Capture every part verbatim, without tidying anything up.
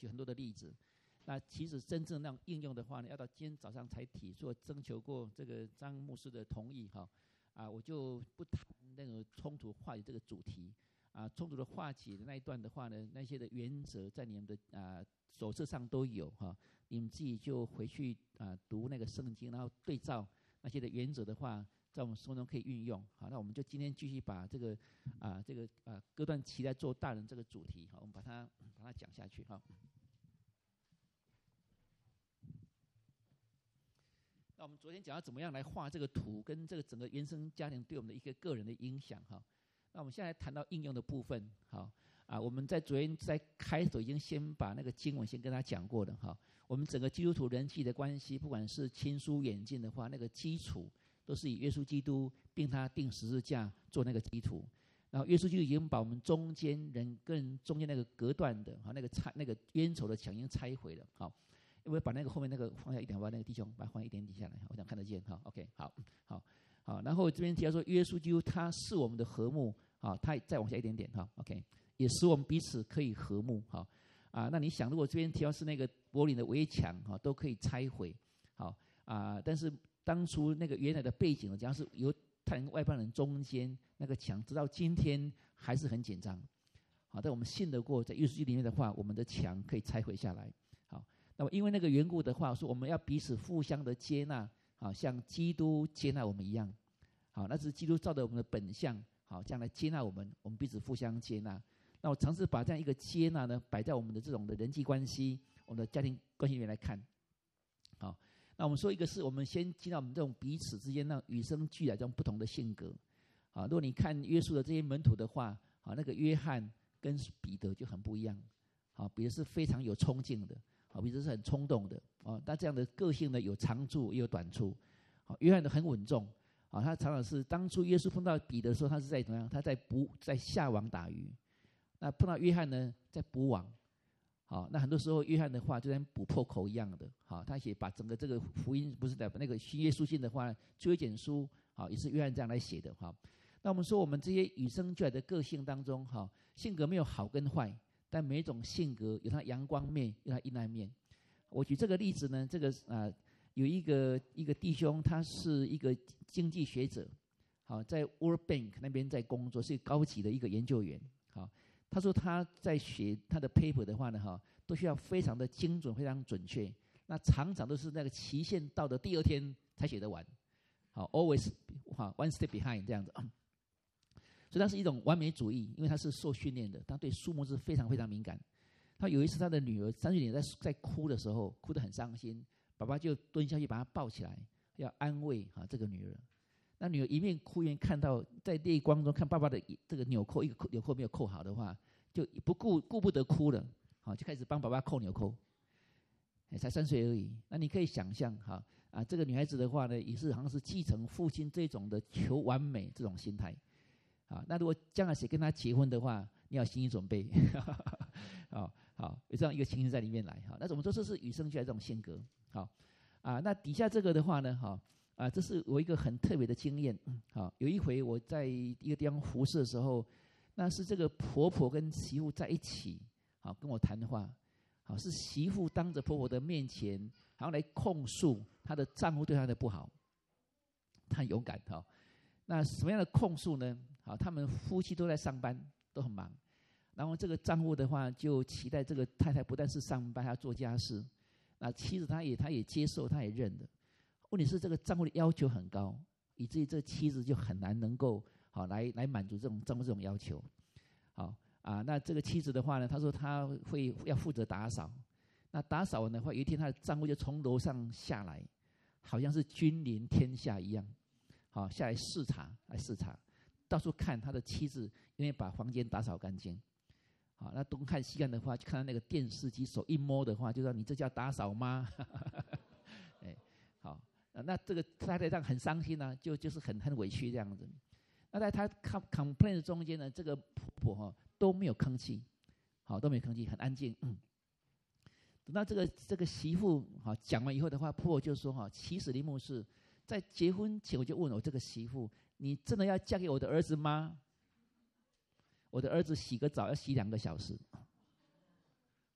举很多的例子。那其实真正那种应用的话呢，要到今天早上才提，所以征求过这个张牧师的同意哈。啊，我就不谈那个冲突化解这个主题啊，冲突的化解的那一段的话呢，那些的原则在你们的啊手册上都有哈，你们自己就回去啊读那个圣经，然后对照那些的原则的话，在我们生活中可以运用。好，那我们就今天继续把这个啊这个啊割断脐带做大人这个主题，好，我们把它把它讲下去哈。那我们昨天讲到怎么样来画这个图，跟这个整个原生家庭对我们的一个个人的影响哈。那我们现在谈到应用的部分，好啊，我们在昨天在开头已经先把那个经文先跟他讲过了哈。我们整个基督徒人际的关系，不管是亲疏远近的话，那个基础都是以耶稣基督并他钉十字架做那个基础。然后耶稣基督已经把我们中间人跟人中间那个隔断的哈那个拆那个冤仇的墙已经拆毁了，好。因为把那个后面那个放下一点，把那个弟兄把它放一点底下来，我想看得见哈。OK， 好，好，好。然后这边提到说，耶稣基督他是我们的和睦，好，他再往下一点点哈。OK， 也使我们彼此可以和睦，好啊。那你想，如果这边提到是那个柏林的围墙哈，都可以拆毁，好啊。但是当初那个原来的背景呢，假如是犹太人外邦人中间那个墙，直到今天还是很紧张。好，但我们信得过，在耶稣基督里面的话，我们的墙可以拆毁下来。好。那么因为那个缘故的话，说我们要彼此互相的接纳，好，像基督接纳我们一样，好，那是基督照着我们的本相，好，这样来接纳我们，我们彼此互相接纳。那我尝试把这样一个接纳呢，摆在我们的这种的人际关系、我们的家庭关系里面来看，好，那我们说一个是我们先接纳我们这种彼此之间那与生俱来这种不同的性格，好，如果你看约书的这些门徒的话，好，那个约翰跟彼得就很不一样，好，彼得是非常有冲劲的。好，彼得是很冲动的啊，但这样的个性呢，有长处也有短处。好，约翰的很稳重啊，他常常是当初耶稣碰到彼得的时候，他是在怎么样？他在捕在下网打鱼。那碰到约翰呢，在捕网。好，那很多时候约翰的话就像捕破口一样的。好，他写把整个这个福音不是的那个新约书信的话，追简书，好也是约翰这样来写的哈。那我们说我们这些与生俱来的个性当中，哈，性格没有好跟坏。但每一种性格有它阳光面，有它阴暗面。我举这个例子呢，这个啊、呃、有一个一个弟兄，他是一个经济学者，好，在 World Bank 那边在工作，是高级的一个研究员。好，他说他在写他的 paper 的话呢，哈，都需要非常的精准，非常准确。那常常都是那个期限到的第二天才写得完。好 ，always 好 one step behind 这样子。所以他是一种完美主义，因为他是受训练的，他对数目是非常非常敏感。他有一次他的女儿三岁点在在哭的时候，哭得很伤心，爸爸就蹲下去把她抱起来，要安慰哈这个女儿。那女儿一面哭一面看到在泪光中看爸爸的这个纽扣一个纽扣没有扣好的话，就不顾顾不得哭了，好就开始帮爸爸扣纽扣。才三岁而已，那你可以想象哈啊，这个女孩子的话呢，也是好像是继承父亲这种的求完美这种心态。好，那如果将来谁跟他结婚的话，你要心理准备。好好，有这样一个情形在里面来。好，那我们说这是与生俱来这种性格。好啊，那底下这个的话呢，好啊，这是我一个很特别的经验。好，有一回我在一个地方服侍的时候，那是这个婆婆跟媳妇在一起，好跟我谈话。好，是媳妇当着婆婆的面前，然后来控诉她的丈夫对她的不好。她很勇敢哈。那什么样的控诉呢？好，他们夫妻都在上班，都很忙。然后这个丈夫的话，就期待这个太太不但是上班，还要做家事。那妻子她也她也接受，她也认的。问题是这个丈夫的要求很高，以至于这妻子就很难能够好来来满足这种丈夫这种要求。好啊，那这个妻子的话呢，她说她会要负责打扫。那打扫完的话，有一天她的丈夫就从楼上下来，好像是君临天下一样。好，下来视察，来视察，到处看他的妻子，因为把房间打扫干净。好，那东看西看的话，就看到那个电视机，手一摸的话，就说你这叫打扫吗？哎，好，那这个太太这样很伤心啊，就就是很很委屈这样子。那在他 complain 中间呢，这个婆婆哈、哦、都没有吭气，好都没有吭气，很安静。嗯，等到这个这个媳妇好讲完以后的话，婆婆就说哈，其实林牧师。在结婚前我就问我这个媳妇，你真的要嫁给我的儿子吗？我的儿子洗个澡要洗两个小时。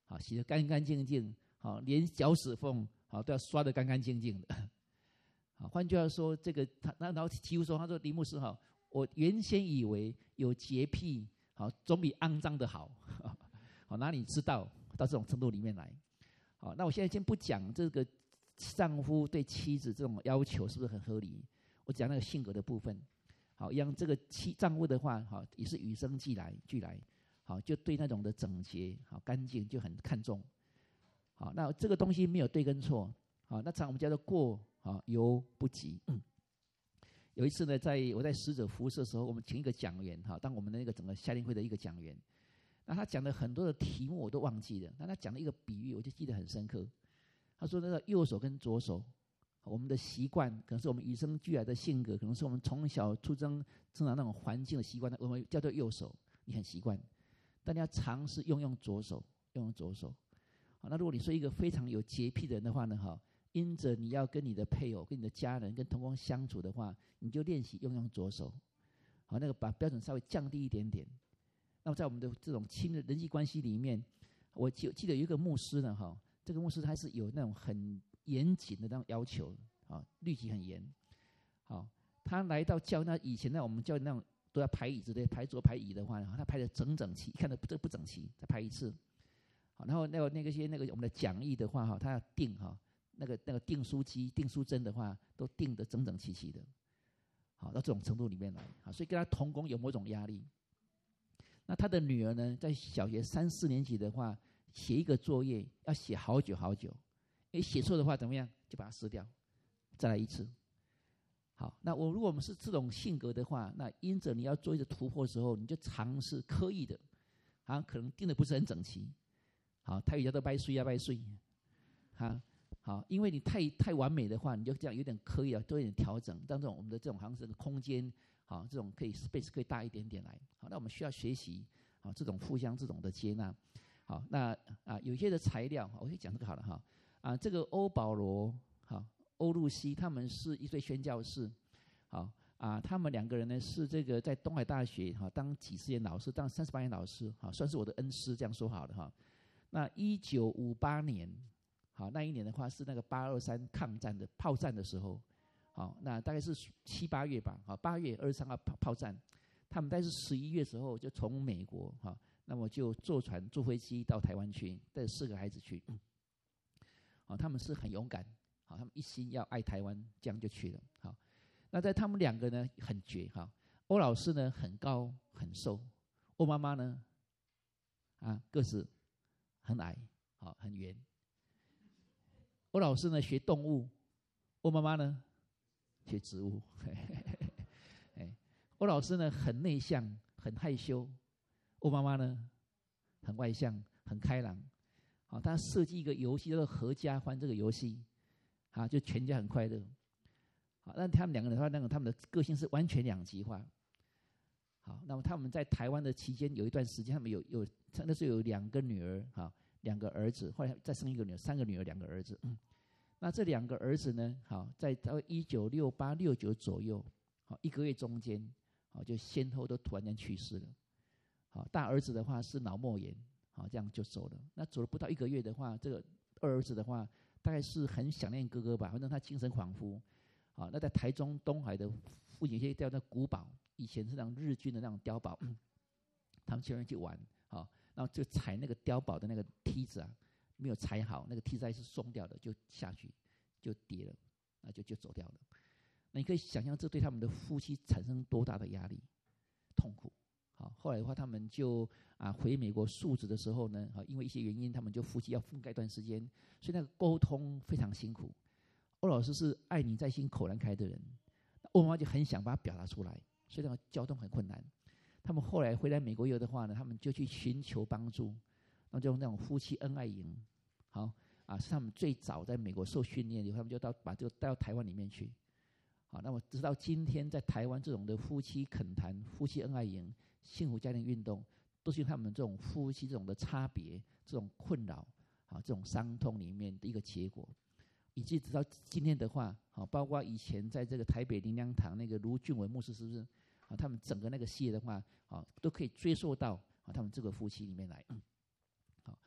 好洗得干干净净，好连脚趾缝好都要刷得干干净净的。好，换句话说，这个他那然后提出说，他说林牧师好，我原先以为有洁癖好总比肮脏的好，好哪里知道到这种程度里面来。好，那我现在先不讲这个丈夫对妻子这种要求是不是很合理，我讲那个性格的部分。好，让这个妻丈夫的话，好也是与生俱来俱来，好就对那种的整洁、好干净就很看重。好，那这个东西没有对跟错，好，那常我们叫做过好犹不及。嗯，有一次呢，在我在使者服事的时候，我们请一个讲员，哈，当我们的那个整个夏令会的一个讲员，那他讲的很多的题目我都忘记了，那他讲了一个比喻，我就记得很深刻。他说那个右手跟左手。我们的习惯可能是我们与生俱来的性格，可能是我们从小出生生长那种环境的习惯，我们叫做右手，你很习惯，但你要尝试用用左手，用用左手。好，那如果你说一个非常有洁癖的人的话呢，哈，因着你要跟你的配偶、跟你的家人、跟同工相处的话，你就练习用用左手。好，那个把标准稍微降低一点点。那么在我们的这种亲的人际关系里面，我记记得有一个牧师呢，哈，这个牧师他是有那种很严谨的那种要求啊，律己很严。好，他来到教，那以前呢，我们教那种都要排椅子的，排桌排椅的话，他排的整整齐，看到这不整齐，再排一次。好，然后那个那个些那个我们的讲义的话，哈，他要订哈，那个那个订书机、订书针的话，都订得整整齐齐的。好，到这种程度里面来，好，所以跟他同工有某种压力。那他的女儿呢，在小学三四年级的话，写一个作业要写好久好久。因为写错的话怎么样，就把它撕掉，再来一次。好，那我如果我们是这种性格的话，那因着你要做一个突破的时候，你就尝试刻意的，啊，可能定的不是很整齐。好，台语叫做掰碎啊掰碎，哈，好，因为你太太完美的话，你就这样有点刻意啊，多一点调整，让这种我们的这种好像是个空间，好，这种可以 space 可以大一点点来。好，那我们需要学习，好，这种互相这种的接纳。好，那啊有些的材料，我先讲这个好了哈。啊，这个欧保罗、好欧露西，他们是一对宣教士，好啊，他们两个人呢是这个在东海大学哈当几十年老师，当三十八年老师，好算是我的恩师，这样说好了哈。那一九五八年，好那一年的话是那个八二三抗战的炮战的时候，好那大概是七八月吧，好八月二十三号炮炮战，他们大概是十一月时候就从美国哈，那么就坐船坐飞机到台湾去，带四个孩子去。嗯好，他们是很勇敢，好，他们一心要爱台湾，这样就去了。好，那在他们两个呢很绝哈，欧老师呢很高很瘦，欧妈妈呢啊个子很矮，好很圆。欧老师呢学动物，欧妈妈呢学植物。哎，欧老师呢很内向很害羞，欧妈妈呢很外向很开朗。好，他设计一个游戏叫做合家欢这个游戏，啊，就全家很快乐。好，那他们两个人的话，那个他们的个性是完全两极化。好，那么他们在台湾的期间有一段时间，他们有有那时候有两个女儿，哈，两个儿子，后来再生一个女儿，三个女儿，两个儿子。嗯，那这两个儿子呢，好，在到一九六八六九左右，好一个月中间，好就先后都突然间去世了。好，大儿子的话是脑膜炎。好，这样就走了。那走了不到一个月的话，这个二儿子的话，大概是很想念哥哥吧，反正他精神恍惚。好，那在台中东海的附近一些叫那古堡，以前是那种日军的那种碉堡，嗯、他们去那边去玩，好，然后就踩那个碉堡的那个梯子啊，没有踩好，那个梯子还是松掉的，就下去就跌了，那就就走掉了。那你可以想象这对他们的夫妻产生多大的压力、痛苦。好，后来的话，他们就啊回美国述职的时候呢，啊因为一些原因，他们就夫妻要分开一段时间，所以那个沟通非常辛苦。欧老师是爱你在心口难开的人，欧妈妈就很想把它表达出来，所以那个交通很困难。他们后来回来美国以后的话呢，他们就去寻求帮助，那就用那种夫妻恩爱营，好啊，是他们最早在美国受训练以后，他们就到把这个带到台湾里面去。好，那么直到今天，在台湾这种的夫妻恳谈、夫妻恩爱营、幸福家庭运动，都是他们这种夫妻这种的差别、这种困扰、啊这种伤痛里面的一个结果，以及直到今天的话，好，包括以前在这个台北灵粮堂那个卢俊伟牧师，是不是？啊，他们整个那个系列的话，啊，都可以追溯到啊他们这个夫妻里面来。嗯、好，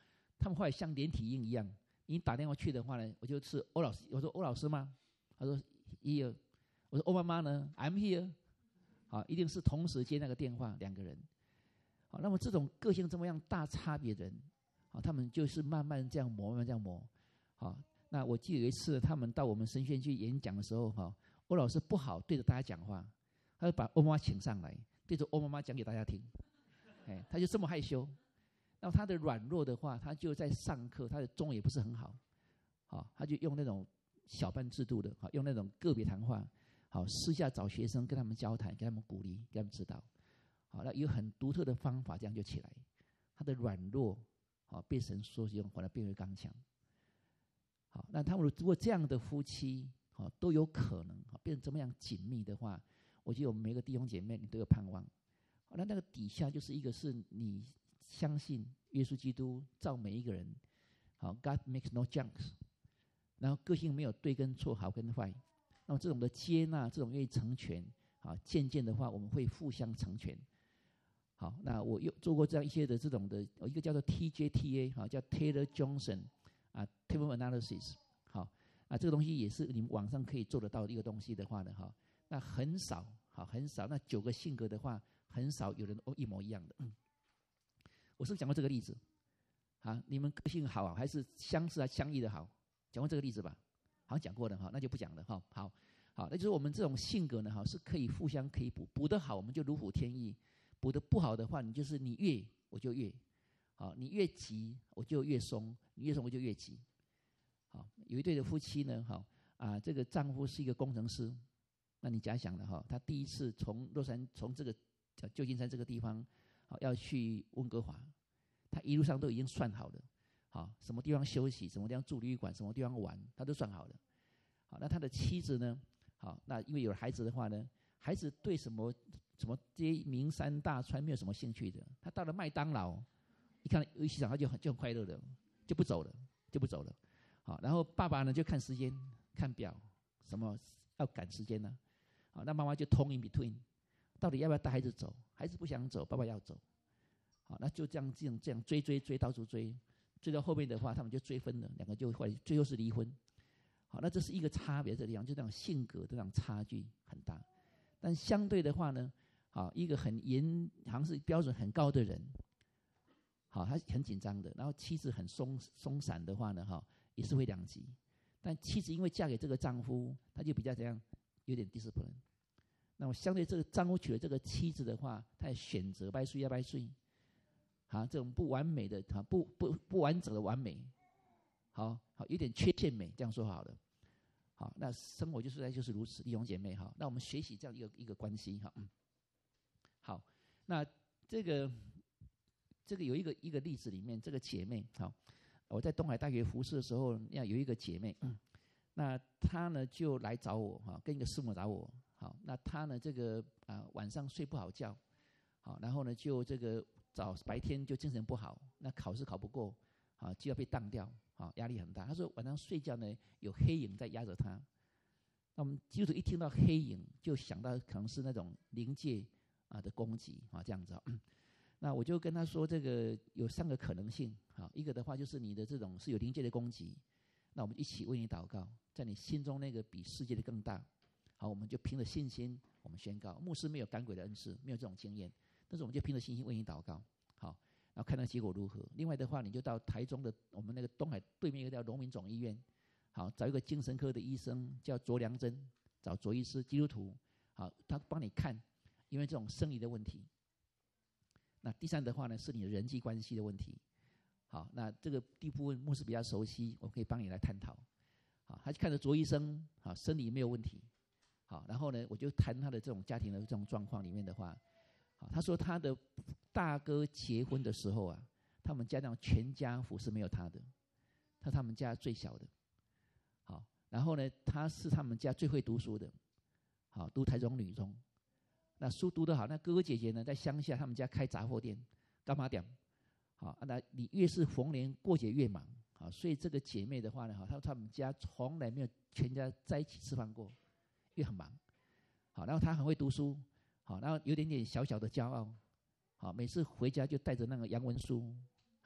他们后来像连体婴一样，你打电话去的话呢，我就是欧老师，我说欧老师吗？他说 here， 我说欧妈妈呢 ？I'm here。好，一定是同时接那个电话，两个人。好，那么这种个性这么样大差别的人，好，他们就是慢慢这样磨，慢慢这样磨。好，那我记得有一次他们到我们神学院去演讲的时候，哈，欧老师不好对着大家讲话，他就把欧妈妈请上来，对着欧妈妈讲给大家听。哎，他就这么害羞。那他的软弱的话，他就在上课，他的中文也不是很好，好，他就用那种小班制度的，好，用那种个别谈话。好，私下找学生跟他们交谈，给他们鼓励，给他们指导。好，那有很独特的方法，这样就起来。他的软弱，好，被神所用，后来变为刚强。好，那他们如果这样的夫妻，好，都有可能变成这么样紧密的话，我觉得我们每个弟兄姐妹，你都有盼望。好，那那个底下就是一个是你相信耶稣基督造每一个人，好 ，God makes no junks， 然后个性没有对跟错，好跟坏。那么这种的接纳，这种愿意成全，啊，渐渐的话，我们会互相成全。好，那我有做过这样一些的这种的，一个叫做 T J T A， 哈，叫 Taylor Johnson 啊 Table Analysis， 好，啊，这个东西也是你们网上可以做得到的一个东西的话呢，哈，那很少，好，很少，那九个性格的话，很少有人一模一样的。嗯，我是不是讲过这个例子？啊，你们个性好还是相似啊相异的好？讲过这个例子吧？好像讲过的哈，那就不讲了哈。好，好，那就是我们这种性格呢，哈，是可以互相可以补，补得好我们就如虎添翼，补得不好的话，你就是你越我就越，好，你越急我就越松，你越松我就越急。好，有一对的夫妻呢，哈啊，这个丈夫是一个工程师，那你假想了哈，他第一次从洛杉从这个旧金山这个地方，好要去温哥华，他一路上都已经算好了。好，什么地方休息，什么地方住旅馆，什么地方玩，他都算好了。好，那他的妻子呢？好，那因为有了孩子的话呢，孩子对什么什么这些名山大川没有什么兴趣的。他到了麦当劳，一看游戏场，他就很就很快乐的，就不走了，就不走了。好，然后爸爸呢就看时间，看表，什么要赶时间呢？好，那妈妈就通 in between， 到底要不要带孩子走？孩子不想走，爸爸要走。好，那就这样这样这样追追追，到处追。追到后面的话，他们就追分了，两个就后来最后是离婚。好，那这是一个差别，这个地方就这样性格这样差距很大。但相对的话呢，好，一个很严，好像是标准很高的人，好，他很紧张的，然后妻子很松松散的话呢，哈，也是会两极。但妻子因为嫁给这个丈夫，他就比较怎样，有点 discipline。那么相对这个丈夫娶了这个妻子的话，他也选择拜睡要拜睡。啊，这种不完美的，啊，不不不完整的完美，好好有点缺陷美，这样说好了。好，那生活就是就是如此，弟兄姐妹哈。那我们学习这样一个一个关系哈。嗯，好，那这个这个有一个一个例子里面，这个姐妹，好，我在东海大学服侍的时候，要有一个姐妹，嗯，那她呢就来找我哈，跟一个师母找我，好，那她呢这个啊晚上睡不好觉，好，然后呢就这个。早白天就精神不好，那考试考不过，啊，就要被当掉，啊，压力很大。他说晚上睡觉呢，有黑影在压着他。那我们基督徒一听到黑影，就想到可能是那种灵界啊的攻击啊，这样子。那我就跟他说，这个有三个可能性，啊，一个的话就是你的这种是有灵界的攻击，那我们一起为你祷告，在你心中那个比世界的更大。好，我们就凭着信心，我们宣告，牧师没有赶鬼的恩赐，没有这种经验。但是我们就凭着信心为你祷告，好，然后看那结果如何。另外的话，你就到台中的我们那个东海对面一个叫荣民总医院，好，找一个精神科的医生叫卓良珍，找卓医师，基督徒，好，他帮你看，因为这种生理的问题。那第三的话呢，是你的人际关系的问题。好，那这个第一部分牧师比较熟悉，我可以帮你来探讨。好，他去看着卓医生，好，生理没有问题。好，然后呢，我就谈他的这种家庭的这种状况里面的话。他说他的大哥结婚的时候啊，他们家长全家福是没有他的，他他们家最小的。好，然后呢，他是他们家最会读书的，好，读台中女中。那书读得好，那哥哥姐姐呢，在乡下他们家开杂货店，干嘛店？好，那你越是逢年过节越忙，好，所以这个姐妹的话呢，她他们家从来没有全家在一起吃饭过，因为很忙。好，然后她很会读书。好，然后有点点小小的骄傲，好，每次回家就带着那个洋文书，啊，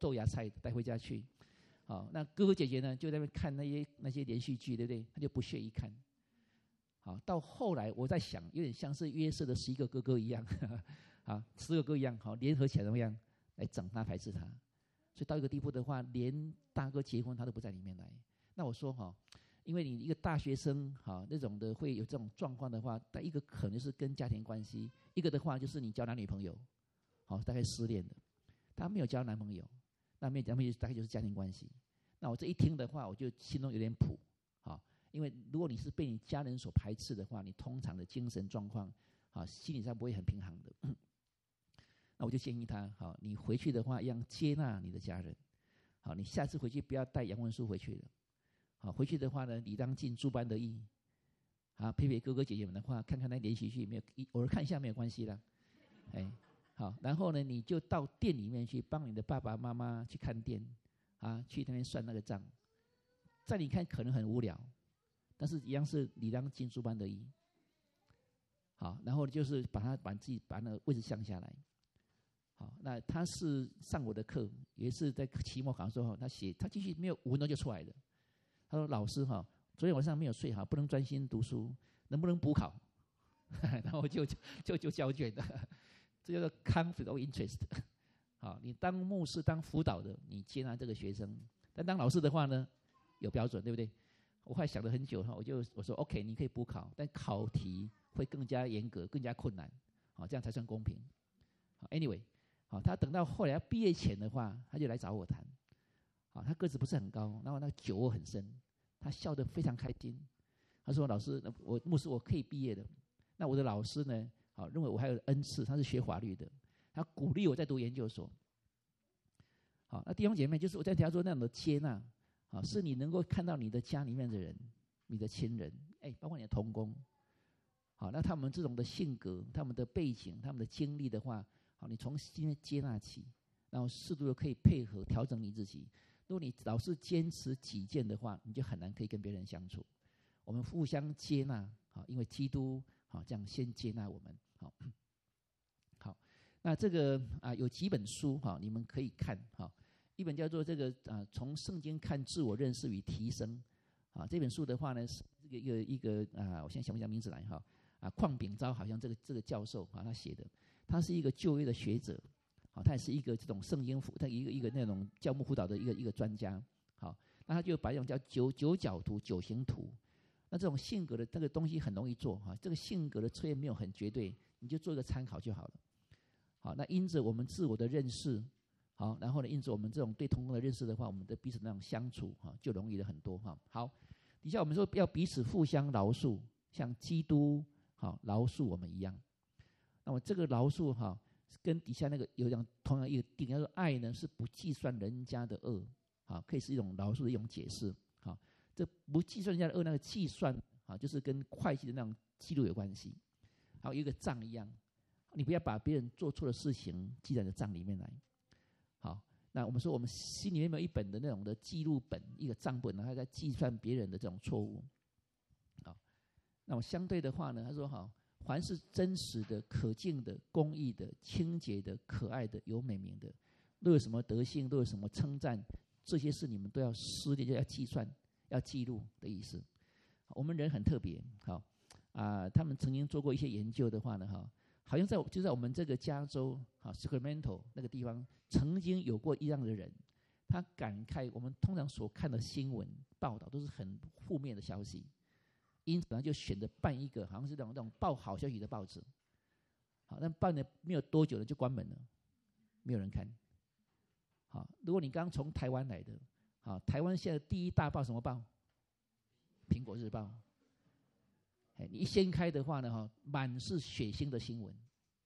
豆芽菜带回家去。好，那哥哥姐姐呢，就在那边看那些那些连续剧，对不对？他就不屑一看。好，到后来我在想，有点像是约瑟的十一个哥哥一样，啊，十个哥一样，好，联合起来怎么样来整他、排斥他？所以到一个地步的话，连大哥结婚他都不在里面来。那我说哈，因为你一个大学生哈那种的会有这种状况的话，但一个可能是跟家庭关系，一个的话就是你交男女朋友，好，大概失恋的，他没有交男朋友，那没有交男朋友大概就是家庭关系。那我这一听的话，我就心中有点谱，好，因为如果你是被你家人所排斥的话，你通常的精神状况，好，心理上不会很平衡的。那我就建议他，好，你回去的话，一样接纳你的家人，好，你下次回去不要带杨文书回去了，好，回去的话呢，理当尽诸般的义，啊，陪陪哥哥姐姐们的话，看看那连续剧，没有偶尔看一下没有关系啦，哎，好，然后呢，你就到店里面去帮你的爸爸妈妈去看店。啊，去那边算那个账，在你看可能很无聊，但是一样是理当尽诸般的义。好，然后就是把他把自己把那个位置降下来。好，那他是上我的课，也是在期末考的时候，他写他继续没有五分钟就出来的。他说：“老师哈，昨天晚上没有睡好，不能专心读书，能不能补考？”然后就就就交卷的，这叫做 conflict of interest。好，你当牧师、当辅导的，你接纳这个学生；但当老师的话呢，有标准，对不对？我后来想了很久，我就我说 OK， 你可以补考，但考题会更加严格、更加困难，好，这样才算公平。好 ，anyway， 好，他等到后来要毕业前的话，他就来找我谈。好，他个子不是很高，然后那个酒窝很深，他笑得非常开心。他说：“老师，我牧师我可以毕业的。那我的老师呢？好，认为我还有恩赐，他是学法律的。”他鼓励我在读研究所。好，那弟兄姐妹，就是我在提到说那种的接纳，好，是你能够看到你的家里面的人，你的亲人，哎，包括你的同工，好，那他们这种的性格、他们的背景、他们的经历的话，好，你从心接纳起，然后适度的可以配合调整你自己。如果你老是坚持己见的话，你就很难可以跟别人相处。我们互相接纳，好，因为基督好这样先接纳我们，好。那这个啊有几本书哈，你们可以看哈。一本叫做这个啊从圣经看自我认识与提升啊，这本书的话呢是这个一个一个啊，我现在想不起来名字来哈啊，邝炳昭好像这个这个教授啊他写的，他是一个就业的学者，好，他也是一个这种圣经辅他一个一个那种教牧辅导的一个一个专家，好，那他就把这种叫九九角图、九型图，那这种性格的这个东西很容易做哈，这个性格的测验没有很绝对，你就做一个参考就好了。好，那因着我们自我的认识，好，然后呢，因着我们这种对同工的认识的话，我们的彼此那种相处哈，就容易了很多哈。好，底下我们说要彼此互相饶恕，像基督好饶恕我们一样。那么这个饶恕哈，跟底下那个有讲同样一个定，叫做爱呢是不计算人家的恶，好，可以是一种饶恕的一种解释。好，这不计算人家的恶，那个计算啊，就是跟会计的那种记录有关系。好，有一个账一样。你不要把别人做错的事情记在你的账里面来。好，那我们说我们心里面有一本的那种的记录本，一个账本，然后在计算别人的这种错误。好，那么相对的话呢，他说好，凡是真实的、可敬的、公义的、清洁的、可爱的、有美名的，都有什么德性，都有什么称赞，这些事你们都要思虑，就要计算、要记录的意思。我们人很特别，好啊，他们曾经做过一些研究的话呢，哈。好像在就在我们这个加州啊 Sacramento 那个地方，曾经有过一样的人，他感慨我们通常所看的新闻报道都是很负面的消息，因此他就选择办一个好像是那种那种报好消息的报纸，好，但办了没有多久呢就关门了，没有人看。好，如果你刚从台湾来的，好，台湾现在第一大报什么报？苹果日报。你一掀开的话呢，哈，满是血腥的新闻，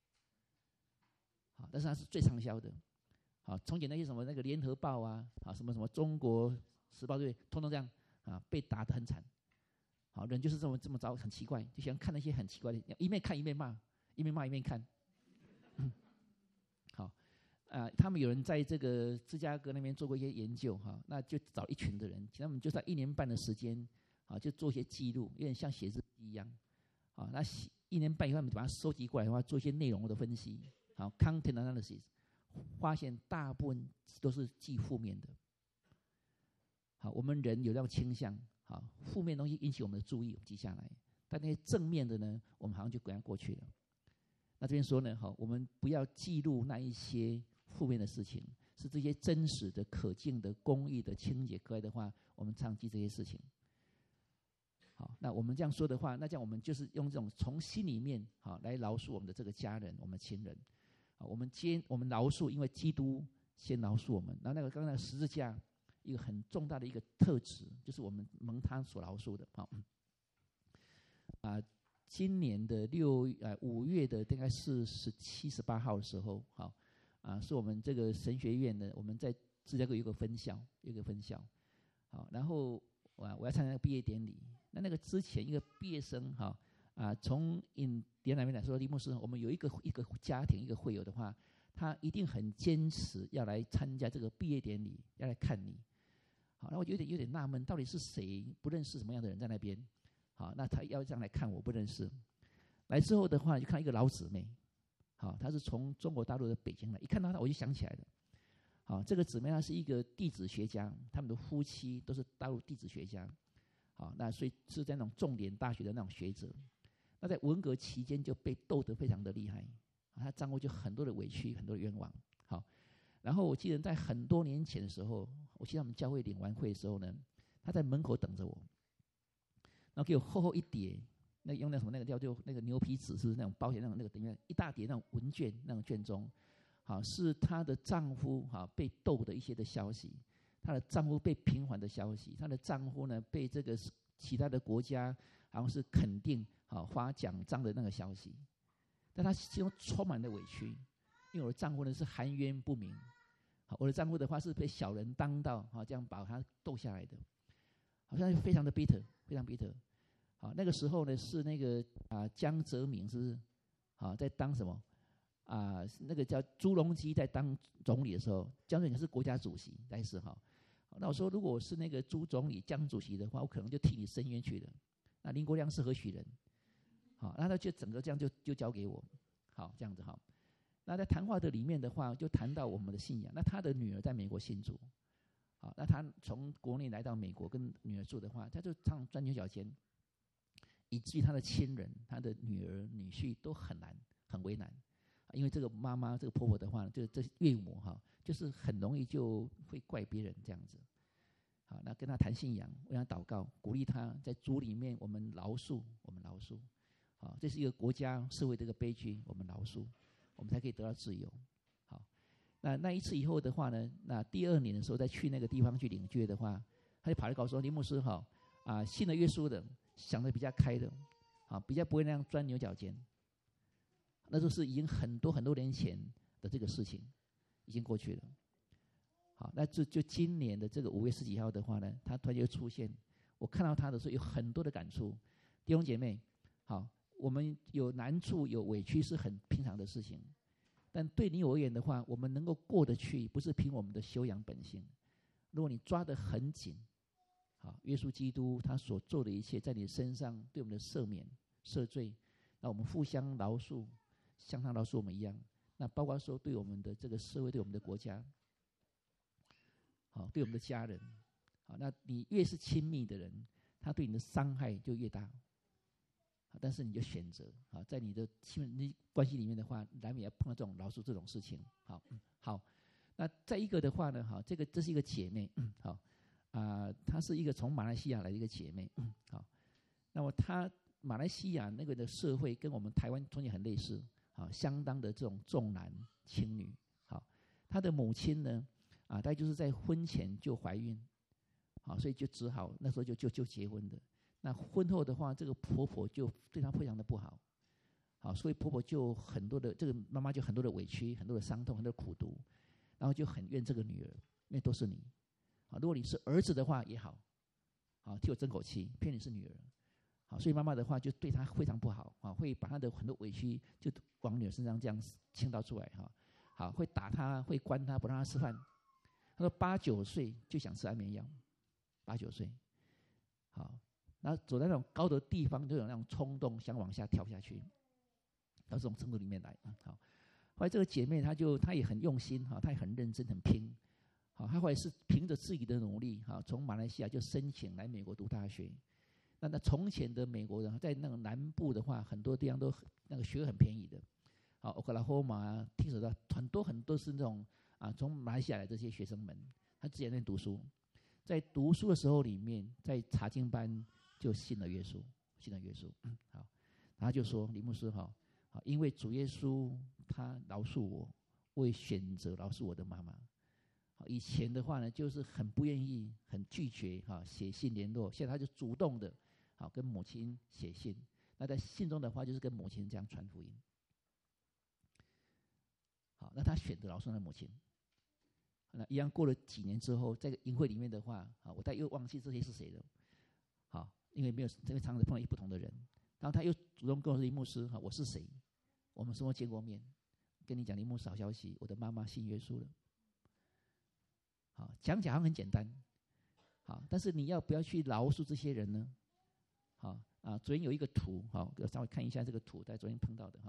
好，但是它是最畅销的，好，从前那些什么那个联合报啊，啊，什么什么中国时报对，通通这样啊，被打得很惨，好，人就是这么这么糟，很奇怪，就喜欢看那些很奇怪的，一面看一面骂，一面骂一面看，嗯、好，啊，他们有人在这个芝加哥那边做过一些研究哈，那就找一群的人，他们就在一年半的时间。啊，就做一些记录，有点像写日记一样。啊，那一年半以后，把它收集过来的话，做一些内容的分析，好 ，content analysis， 发现大部分都是记负面的。好，我们人有这样倾向，好，负面的东西引起我们的注意，我们记下来。但那些正面的呢，我们好像就给它过去了。那这边说呢，好，我们不要记录那一些负面的事情，是这些真实的、可敬的、公义的、清洁可爱的话，我们常记这些事情。好，那我们这样说的话，那这样我们就是用这种从心里面好来饶恕我们的这个家人、我们亲人。好，我们接我们饶恕，因为基督先饶恕我们。然后那个刚才十字架一个很重大的一个特质，就是我们蒙他所饶恕的。好，啊，今年的六呃五月的大概是十七、十八号的时候，好啊，是我们这个神学院的，我们在芝加哥有一个分校，有一个分校。好，然后啊，我要参加毕业典礼。那那个之前一个毕业生哈啊，从印第安那边来说，李牧师，我们有一个一个家庭一个会友的话，他一定很坚持要来参加这个毕业典礼，要来看你。好，那我有点有点纳闷，到底是谁不认识什么样的人在那边？好，那他要这样来看我，不认识。来之后的话，就看到一个老姊妹，好，她是从中国大陆的北京来，一看到她我就想起来了。好，这个姊妹她是一个地质学家，他们的夫妻都是大陆地质学家。好，那所以是在那种重点大学的那种学者。那在文革期间就被斗得非常的厉害，她丈夫就很多的委屈，很多的冤枉。好，然后我记得在很多年前的时候，我去他们教会领完会的时候呢，她在门口等着我，然后给我厚厚一叠，那用那什么那个叫就那个牛皮纸，是那种保险那种那个等于一大叠那种文卷那种卷宗。好，是她的丈夫哈被斗的一些的消息。她的丈夫被平反的消息，她的丈夫呢被这个其他的国家好像是肯定好发奖章的那个消息，但她心中充满了委屈，因为我的丈夫呢是含冤不明，好，我的丈夫的话是被小人当道，好这样把他斗下来的，好像非常的 bitter， 非常 bitter。好，那个时候呢是那个啊江泽民是不是好在当什么啊那个叫朱镕基在当总理的时候，江泽民是国家主席，但是哈。那我说，如果我是那个朱总理、江主席的话，我可能就替你申冤去了。那林国亮是何许人？好，那他就整个这样就就交给我，好这样子哈。那在谈话的里面的话，就谈到我们的信仰。那他的女儿在美国信主，好，那他从国内来到美国跟女儿住的话，他就常钻牛角尖，以至于他的亲人、他的女儿、女婿都很难、很为难。因为这个妈妈、这个婆婆的话，这这岳母哈，就是很容易就会怪别人这样子。好，那跟他谈信仰，为他祷告，鼓励他在主里面，我们饶恕，我们饶恕。好，这是一个国家社会的一个悲剧，我们饶恕，我们才可以得到自由。好，那那一次以后的话呢，那第二年的时候再去那个地方去领罪的话，他就跑来告诉我，林牧师哈啊，信了耶稣的，想得比较开的，啊，比较不会那样钻牛角尖。那就是已经很多很多年前的这个事情，已经过去了。好，那就就今年的这个五月十几号的话呢，他突然就出现，我看到他的时候有很多的感触。弟兄姐妹，好，我们有难处有委屈是很平常的事情，但对你我而言的话，我们能够过得去，不是凭我们的修养本性。如果你抓得很紧，好，耶稣基督他所做的一切在你身上对我们的赦免赦罪，那我们互相饶恕，像他饶恕我们一样。那包括说对我们的这个社会，对我们的国家，好，对我们的家人，好，那你越是亲密的人，他对你的伤害就越大。好，但是你就选择好，在你的亲密关系里面的话，难免要碰到这种饶恕这种事情。好，嗯、好，那再一个的话呢，好，这个这是一个姐妹，嗯、好啊、呃，她是一个从马来西亚来的一个姐妹，嗯、好，那么她马来西亚那个的社会跟我们台湾中间很类似，好，相当的这种重男轻女。好，她的母亲呢？啊，大概就是在婚前就怀孕，好，所以就只好那时候就就就结婚的。那婚后的话，这个婆婆就对她非常的不好，好，所以婆婆就很多的这个妈妈就很多的委屈，很多的伤痛，很多的苦毒，然后就很怨这个女儿，因为都是你，好，如果你是儿子的话也好，好替我争口气，偏你是女儿，好，所以妈妈的话就对她非常不好，啊，会把她的很多委屈就往女儿身上这样倾倒出来，哈，好，会打她，会关她，不让她吃饭。他说八九岁就想吃安眠药，八九岁，好，然后走在那种高的地方，就有那种冲动，想往下跳下去，到这种程度里面来，好， 后来这个姐妹她就她也很用心哈，她也很认真很拼，好，她后来是凭着自己的努力哈，从马来西亚就申请来美国读大学。那那从前的美国人在那个南部的话，很多地方都那个学费很便宜的，好，奥克拉荷马啊，听说的很多很多是那种啊从马来西亚来这些学生们，他自己在那边读书，在读书的时候里面，在查经班就信了耶稣，信了耶稣，嗯，好，然后就说李牧师哈，好，因为主耶稣他饶恕我，我也选择饶恕我的妈妈。好，以前的话呢，就是很不愿意、很拒绝哈写信联络，现在他就主动的，好跟母亲写信。那在信中的话，就是跟母亲这样传福音。好，那他选择饶恕他的母亲。那一样过了几年之后，在营会里面的话，啊，我再又忘记这些是谁了。好，因为没有，因为常常碰到一不同的人，然后他又主动跟我说：“林牧师，哈，我是谁？我们什么见过面？跟你讲，林牧师好消息，我的妈妈信耶稣了。”好，讲讲很简单，好，但是你要不要去饶恕这些人呢？好啊，昨天有一个图，好，我稍微看一下这个图，在昨天碰到的哈，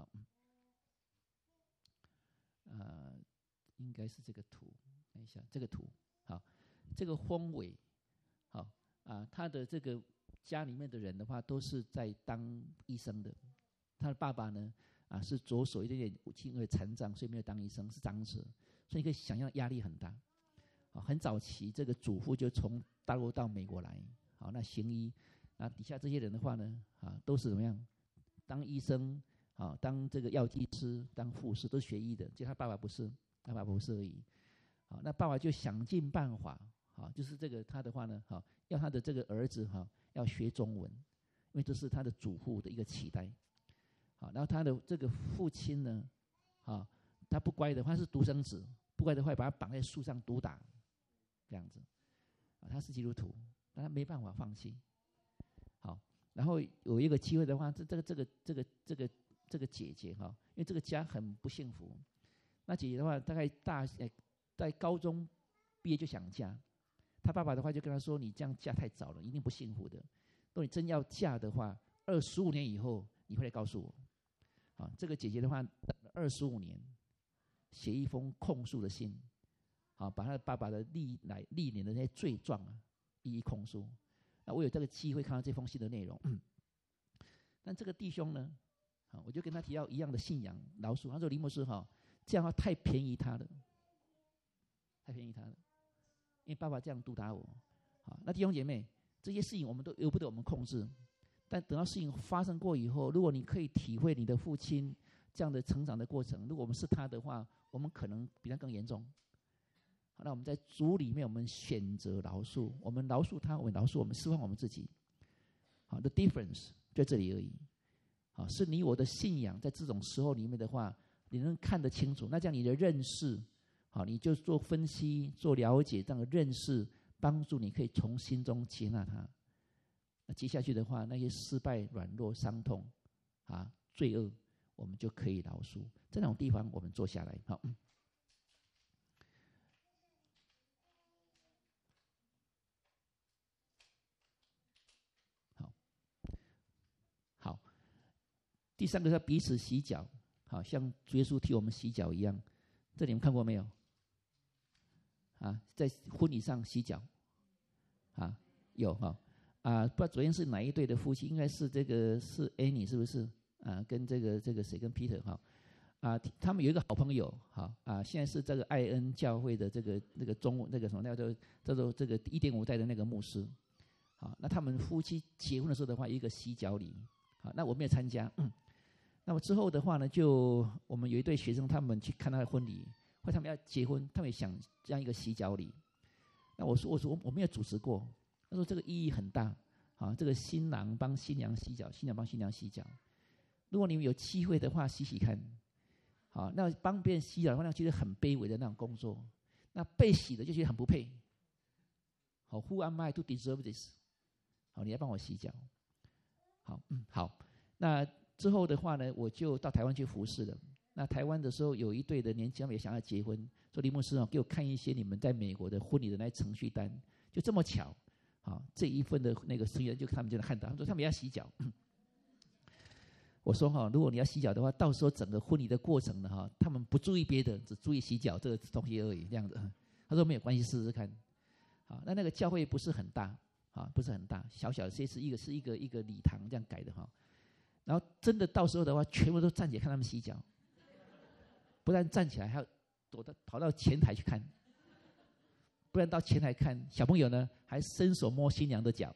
呃，应该是这个图，看一下这个图，好，这个封伟，好啊，他的这个家里面的人的话，都是在当医生的，他的爸爸呢，啊，是左手有点轻微残障，所以没有当医生，是长者，所以你可以想象压力很大。很早期，这个祖父就从大陆到美国来，好，那行医，那底下这些人的话呢，啊，都是怎么样？当医生，啊，当这个药剂师，当护士，都是学医的。就他爸爸不是，他爸爸不是而已。好，那爸爸就想尽办法，好，就是这个他的话呢，好，要他的这个儿子哈，要学中文，因为这是他的祖父的一个期待。好，然后他的这个父亲呢，啊，他不乖的话是独生子，不乖的话把他绑在树上毒打。这样子，啊，他是基督徒，但他没办法放弃。好，然后有一个机会的话，这这个这个这个这个这个姐姐哈，因为这个家很不幸福，那姐姐的话大概大呃在高中毕业就想嫁，他爸爸的话就跟他说：“你这样嫁太早了，一定不幸福的。如果你真要嫁的话，二十五年以后你会来告诉我。”啊，这个姐姐的话等了二十五年，写一封控诉的信。好，把他的爸爸的历来历年的那些罪状啊，一一控诉。那我有这个机会看到这封信的内容，嗯、但这个弟兄呢，好，我就跟他提到一样的信仰饶恕。他说：“林牧师哈，这样的话太便宜他了，太便宜他了，因为爸爸这样督打我。好，那弟兄姐妹，这些事情我们都由不得我们控制，但等到事情发生过以后，如果你可以体会你的父亲这样的成长的过程，如果我们是他的话，我们可能比他更严重。”好，那我们在主里面，我们选择饶恕，我们饶恕他，我们饶恕我们，释放我们自己。好 ，the difference 在这里而已。好，是你我的信仰在这种时候里面的话，你能看得清楚，那这样你的认识，好，你就做分析、做了解，这样的认识帮助你可以从心中接纳他。那接下去的话，那些失败、软弱、伤痛啊、罪恶，我们就可以饶恕。这种地方，我们坐下来，好。嗯好，第三个是彼此洗脚，好像主耶稣替我们洗脚一样。这你们看过没有？啊，在婚礼上洗脚，啊，有哈啊，不知道昨天是哪一对的夫妻，应该是这个是 Annie 是不是？啊，跟这个这个谁跟 Peter 哈啊，他们有一个好朋友，好啊，现在是这个爱恩教会的这个那个中那个什么，那个叫做这个一点五代的那个牧师。好，那他们夫妻结婚的时候的话，有一个洗脚礼。好，那我没有参加。嗯，那么之后的话呢，就我们有一对学生，他们去看他的婚礼，或他们要结婚，他们也想这样一个洗脚礼。那我说，我说我没有主持过。他说这个意义很大。好，这个新郎帮新娘洗脚，新娘帮新娘洗脚。如果你们有机会的话，洗洗看。好，那帮别人洗脚的话，那觉得很卑微的那种工作。那被洗的就觉得很不配。好 ，Who am I to deserve this？ 好，你来帮我洗脚。好，嗯，好。那之后的话呢，我就到台湾去服侍了。那台湾的时候，有一对的年轻人也想要结婚，说林牧师啊，给我看一些你们在美国的婚礼的那些程序单。就这么巧，好，这一份的那个程序单就他们就能看到，他们说他们要洗脚。 我说哈，如果你要洗脚的话，到时候整个婚礼的过程呢哈，他们不注意别的，只注意洗脚这个东西而已，这样子。他说没有关系，试试看。好，那那个教会不是很大，啊，不是很大，小小的，这是一个是一个一个礼堂这样改的哈。然后真的到时候的话，全部都站起来看他们洗脚，不但站起来，还要躲到跑到前台去看，不然到前台看，小朋友呢还伸手摸新娘的脚。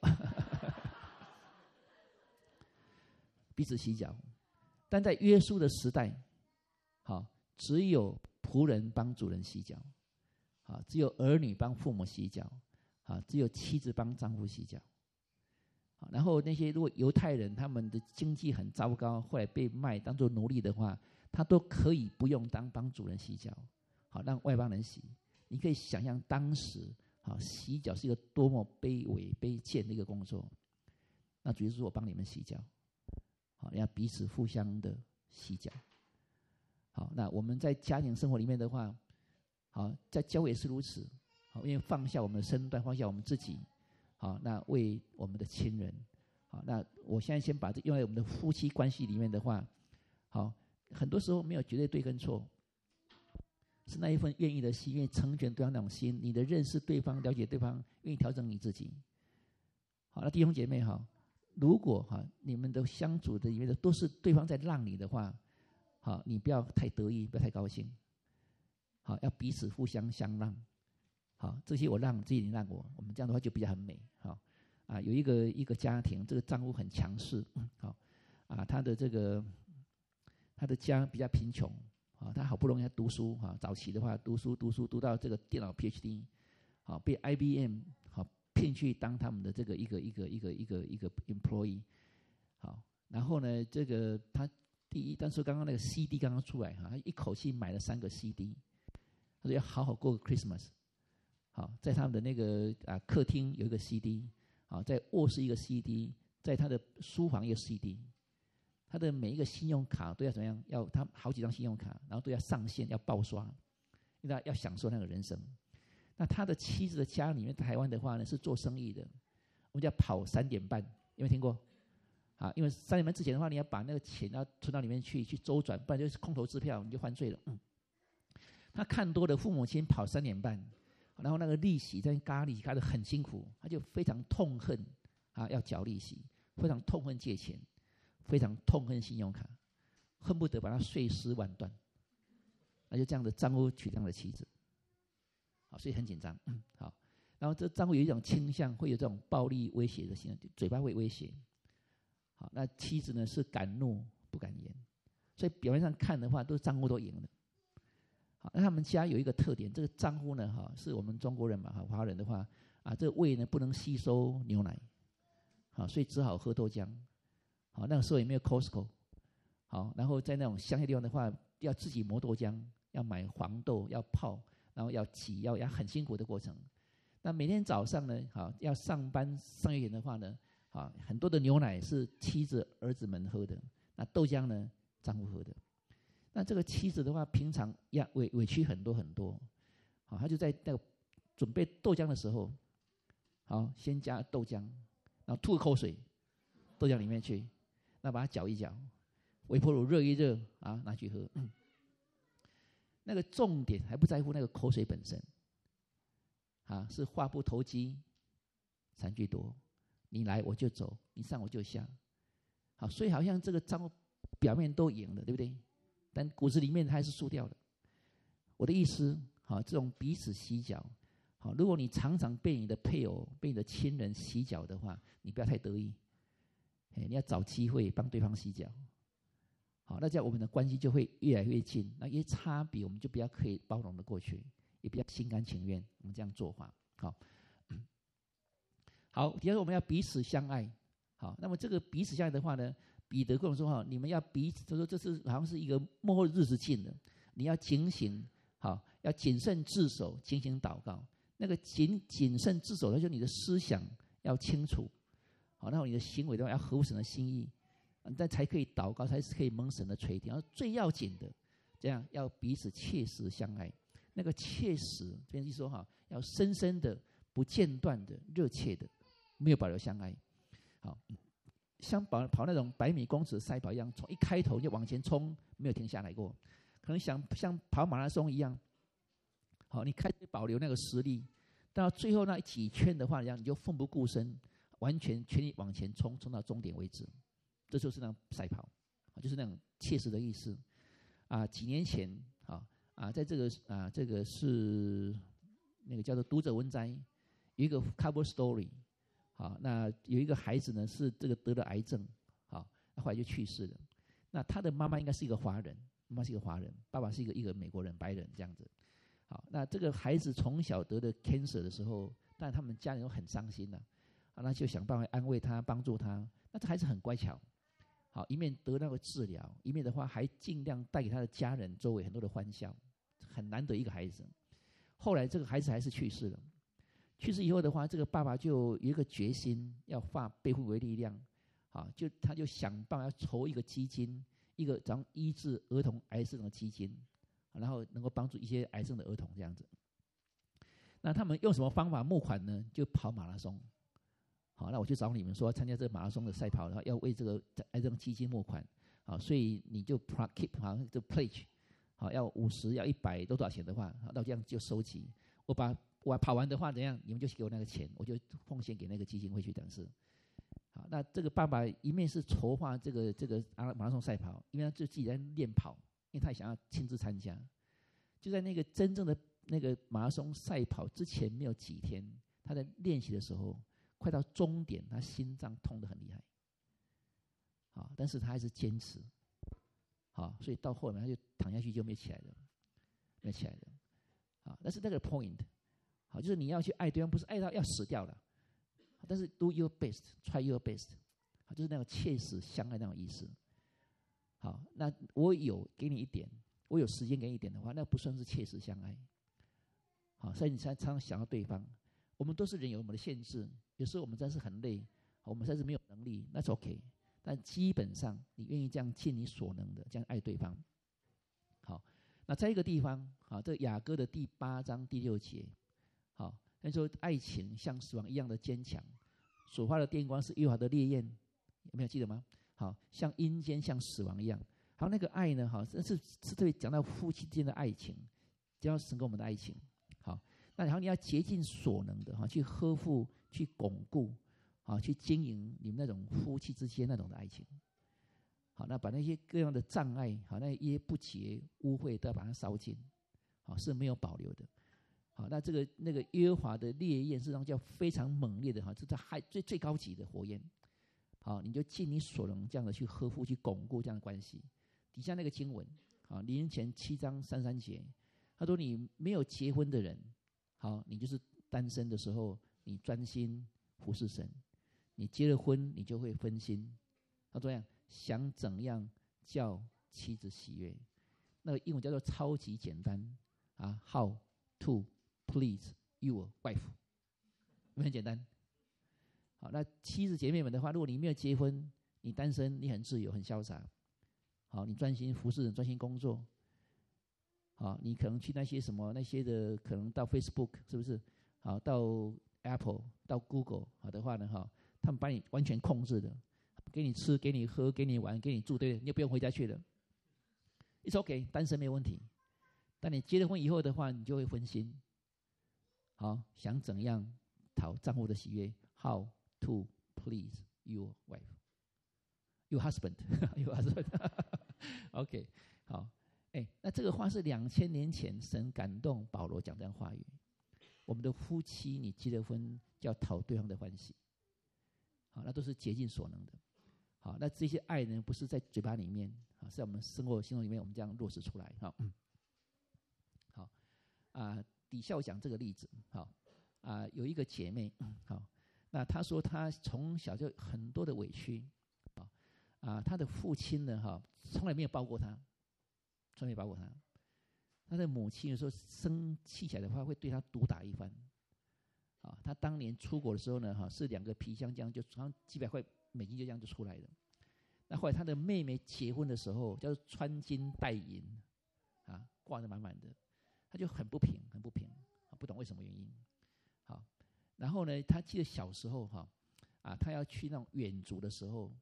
彼此洗脚，但在约书的时代，好，只有仆人帮主人洗脚，好，只有儿女帮父母洗脚，好，只有妻子帮丈夫洗脚。好，然后那些如果犹太人他们的经济很糟糕，后来被卖当作奴隶的话，他都可以不用当帮主人洗脚，好，让外邦人洗。你可以想象当时，好，洗脚是一个多么卑微卑贱的一个工作。那主耶稣说：“我帮你们洗脚。”好，要彼此互相的洗脚。好，那我们在家庭生活里面的话，好，在教会也是如此。好，因为放下我们的身段，放下我们自己，好，那为我们的亲人。好，那我现在先把这用在我们的夫妻关系里面的话，好，很多时候没有绝对对跟错，是那一份愿意的心，愿意成全对方那种心，你的认识对方，了解对方，愿意调整你自己。好，那弟兄姐妹好。如果哈你们的相处的里面的都是对方在让你的话，好，你不要太得意，不要太高兴，好，要彼此互相相让，好，这些我让，这些你让我，我们这样的话就比较很美，好啊。有一个一个家庭，这个丈夫很强势，好啊，他的这个他的家比较贫穷，啊，他好不容易要读书，哈，早期的话读书读书读到这个电脑 P H D， 好，被 I B M 好。骗去当他们的这个一个一个一个一个一个 employee， 好，然后呢，这个他第一，当时刚刚那个 C D 刚刚出来哈，他一口气买了三个 C D， 他说要好好过个 Christmas， 好，在他们的那个啊客厅有一个 C D， 好，在卧室一个 C D， 在他的书房一个 C D， 他的每一个信用卡都要怎么样？要他好几张信用卡，然后都要上线，要爆刷，因为他要享受那个人生。那他的妻子的家里面，台湾的话呢是做生意的，我们叫跑三点半，有没有听过？啊，因为三点半之前的话，你要把那个钱要存到里面去，去周转，不然就是空头支票，你就犯罪了。嗯，他看多了父母亲跑三点半，然后那个利息在咖利息咖得很辛苦，他就非常痛恨啊，要缴利息，非常痛恨借钱，非常痛恨信用卡，恨不得把他碎尸万段。那就这样的丈夫娶这样的妻子。好，所以很紧张。嗯，好，然后这丈夫有一种倾向，会有这种暴力威胁的行为，嘴巴会威胁。好，那妻子呢是敢怒不敢言，所以表面上看的话，都是丈夫都赢了。好，那他们家有一个特点，这个丈夫呢，哈，是我们中国人嘛，哈，华人的话，啊，这个胃呢不能吸收牛奶，好，所以只好喝豆浆。好，那个时候也没有 Costco， 好，然后在那种乡下地方的话，要自己磨豆浆，要买黄豆，要泡。然后要挤，要要很辛苦的过程。那每天早上呢，好要上班上夜的话呢，好很多的牛奶是妻子儿子们喝的，那豆浆呢丈夫喝的。那这个妻子的话，平常呀委委屈很多很多，好，他就在那个准备豆浆的时候，好先加豆浆，然后吐口水豆浆里面去，那把它搅一搅，微波炉热一热啊，拿去喝。嗯，那个重点还不在乎那个口水本身，啊，是话不投机，三句多，你来我就走，你上我就下，好，所以好像这个丈夫表面都赢了，对不对？但骨子里面他还是输掉了。我的意思，好，这种彼此洗脚，好，如果你常常被你的配偶、被你的亲人洗脚的话，你不要太得意，你要找机会帮对方洗脚。好，那这样我们的关系就会越来越近。那一些差别，我们就比较可以包容的过去，也比较心甘情愿。我们这样做法，好。好，第二个我们要彼此相爱。好，那么这个彼此相爱的话呢，彼得跟我们说哈，你们要彼此，他说这是好像是一个末后日子近了，你要警醒，好，要谨慎自守，警醒祷告。那个谨谨慎自守，就是你的思想要清楚，好，然后你的行为的话要合乎神的心意。但才可以祷告，才是可以蒙神的垂听。而最要紧的，这样要彼此切实相爱。那个切实，这边就说哈，要深深的、不间断的、热切的，没有保留相爱。好， 像跑跑那种百米公尺赛跑一样，从一开头就往前冲，没有停下来过。可能想像跑马拉松一样，好，你开始保留那个实力，到最后那几圈的话，你就奋不顾身，完全全力往前冲，冲到终点为止。这就是那种赛跑，就是那种切实的意思。啊，几年前，啊啊，在这个啊这个是那个叫做读者文摘，有一个 cover story。好，那有一个孩子呢，是这个得了癌症，好，后来就去世了。那他的妈妈应该是一个华人，妈妈是一个华人，爸爸是一个一个美国人，白人这样子。好，那这个孩子从小得的 cancer 的时候，当然他们家人都很伤心了，啊，那就想办法安慰他，帮助他。那这孩子很乖巧，好，一面得那个治疗，一面的话还尽量带给他的家人周围很多的欢笑，很难得一个孩子。后来这个孩子还是去世了。去世以后的话，这个爸爸就有一个决心，要化悲愤为力量，啊，就他就想办法要筹一个基金，一个咱医治儿童癌症的基金，然后能够帮助一些癌症的儿童这样子。那他们用什么方法募款呢？就跑马拉松。好，那我就找你们说，参加这个马拉松的赛跑，然后要为这个癌症基金募款，好，所以你就 keep 好像就 pledge， 好，要五十，要一百，都多少钱的话，那这样就收集。我把我跑完的话怎样？你们就给我那个钱，我就奉献给那个基金会去等式。好，那这个爸爸一面是筹划这个这个马拉松赛跑，因为他就自己在练跑，因为他也想要亲自参加。就在那个真正的那个马拉松赛跑之前没有几天，他在练习的时候，快到终点，他心脏痛得很厉害。好，但是他还是坚持。好，所以到后面他就躺下去就没起来了，没起来了。好，但是那个 point。好，就是你要去爱对方，不是爱到要死掉了，但是 do your best, try your best， 好，就是那种切实相爱那种意思。好，那我有给你一点，我有时间给你一点的话，那不算是切实相爱。好，所以你才常常想到对方。我们都是人，有我们的限制，有时候我们真是很累，我们真是没有能力，那是 OK。但基本上，你愿意这样尽你所能的这样爱对方。好，那在一个地方，好，这雅歌的第八章第六节。好，那时候爱情像死亡一样的坚强，所发的电光是耶和华的烈焰，有没有记得吗？好，像阴间像死亡一样。好，那个爱呢？好，这是是特别讲到夫妻之间的爱情，讲到神跟我们的爱情。好，那然后你要竭尽所能的哈，去呵护、去巩固、好去经营你们那种夫妻之间那种的爱情。好，那把那些各样的障碍，好，那些不洁、污秽都要把它烧尽，好是没有保留的。好，那这个那个耶和华的烈焰，事实上叫非常猛烈的哈，这是还最最高级的火焰。好，你就尽你所能这样的去呵护、去巩固这样的关系。底下那个经文，好，林前七章三三节，他说你没有结婚的人，好，你就是单身的时候，你专心服侍神；你结了婚，你就会分心。他说样想怎样叫妻子喜悦？那个英文叫做超级简单啊 ，How to please your wife， 很简单。好，那妻子姐妹们的话，如果你没有结婚，你单身，你很自由，很潇洒。好，你专心服侍人，专心工作。好，你可能去那些什么那些的，可能到 Facebook 是不是？好，到 Apple 到 Google 好的话呢，哈，他们把你完全控制的，给你吃，给你喝，给你玩，给你住，对不对？你也不用回家去了。It's OK， 单身没有问题。但你结了婚以后的话，你就会分心。好，想怎样讨丈夫的喜悦 ？How to please your wife, your husband, your husband 。OK， 好，哎，那这个话是两千年前神感动保罗讲这样话语。我们的夫妻，你结了婚就要讨对方的欢喜。好，那都是竭尽所能的。好，那这些爱呢，不是在嘴巴里面，啊，是在我们生活行动里面，我们这样落实出来。好，嗯，好，啊，底下我讲这个例子，好，啊，有一个姐妹，好，那她说她从小就很多的委屈，啊，啊，她的父亲呢，哈，从来没有抱过她，从来没有抱过她。她的母亲有时候生气起来的话，会对她毒打一番。啊，她当年出国的时候呢，哈，是两个皮箱这样，就好像几百块美金就这样就出来了。那后来她的妹妹结婚的时候，叫做穿金戴银，啊，挂得满满的，她就很不平，很不平，啊，不懂为什么原因。好，然后呢，她记得小时候哈，啊，她要去那种远足的时候，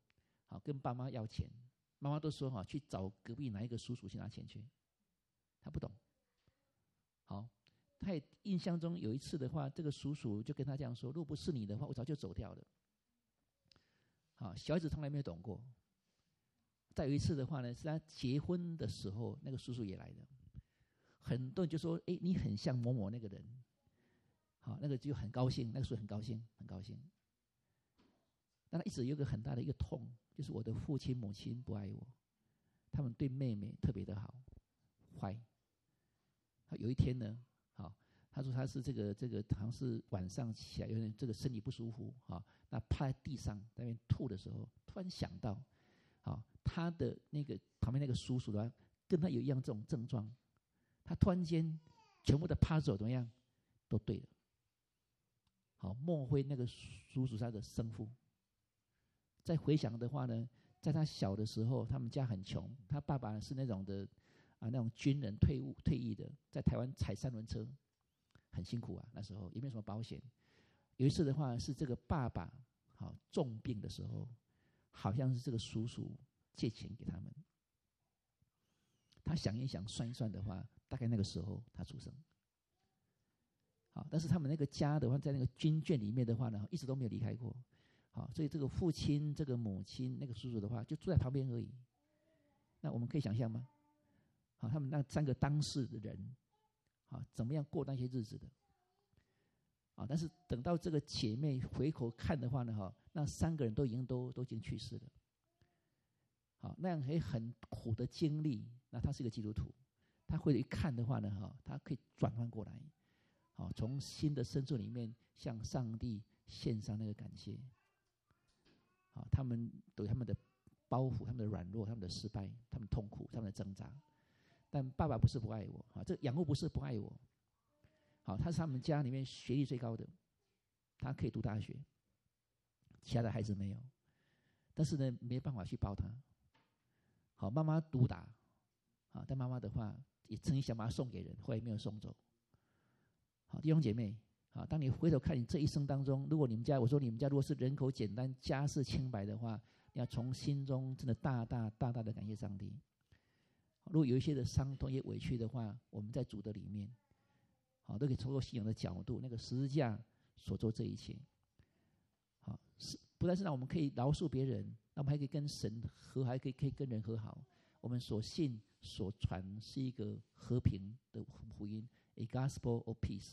好跟爸妈要钱，妈妈都说哈，去找隔壁哪一个叔叔去拿钱去，他不懂。好，他也印象中有一次的话，这个叔叔就跟他这样说：“若不是你的话，我早就走掉了。”好，小孩子从来没有懂过。再有一次的话呢，是他结婚的时候，那个叔叔也来了，很多人就说：“哎，你很像某某那个人。”好，那个就很高兴，那个叔很高兴，很高兴。但他一直有一个很大的一个痛，就是我的父亲母亲不爱我，他们对妹妹特别的好，坏。有一天呢，好，他说他是这个这个好像是晚上起来有点这个身体不舒服，好，那趴在地上在那边吐的时候，突然想到，好，他的那个旁边那个叔叔的话，跟他有一样这种症状，他突然间全部的趴走怎么样，都对了。好，莫非那个叔叔是他的生父？再回想的话呢，在他小的时候，他们家很穷，他爸爸是那种的啊，那种军人退伍退役的，在台湾踩三轮车，很辛苦啊。那时候也没有什么保险。有一次的话，是这个爸爸好重病的时候，好像是这个叔叔借钱给他们。他想一想，算一算的话，大概那个时候他出生。好，但是他们那个家的话，在那个军眷里面的话呢，一直都没有离开过。好，所以这个父亲、这个母亲、那个叔叔的话，就住在旁边而已。那我们可以想象吗？好，他们那三个当事的人，好，怎么样过那些日子的？啊，但是等到这个姐妹回头看的话呢，哈，那三个人都已经都都已经去世了。好，那样也很苦的经历，那他是个基督徒，他回头一看的话呢，哈，他可以转换过来，好，从心的深处里面向上帝献上那个感谢。好，他们对他们的包袱、他们的软弱、他们的失败、他们的痛苦、他们的挣扎。但爸爸不是不爱我，好，这养父不是不爱我，好，他是他们家里面学历最高的，他可以读大学，其他的孩子没有，但是呢，没办法去抱他。好，妈妈毒打，好，但妈妈的话也曾经想把他送给人，后来没有送走。好，弟兄姐妹，好，当你回头看你这一生当中，如果你们家，我说你们家如果是人口简单、家世清白的话，你要从心中真的大大大大的感谢上帝。如果有一些的伤痛、也委屈的话，我们在主的里面，好，都可以透过信仰的角度，那个十字架所做这一切。好，是不但是让我们可以饶恕别人，那我们还可以跟神和，还可以可以跟人和好。我们所信所传是一个和平的福音 ，a gospel of peace。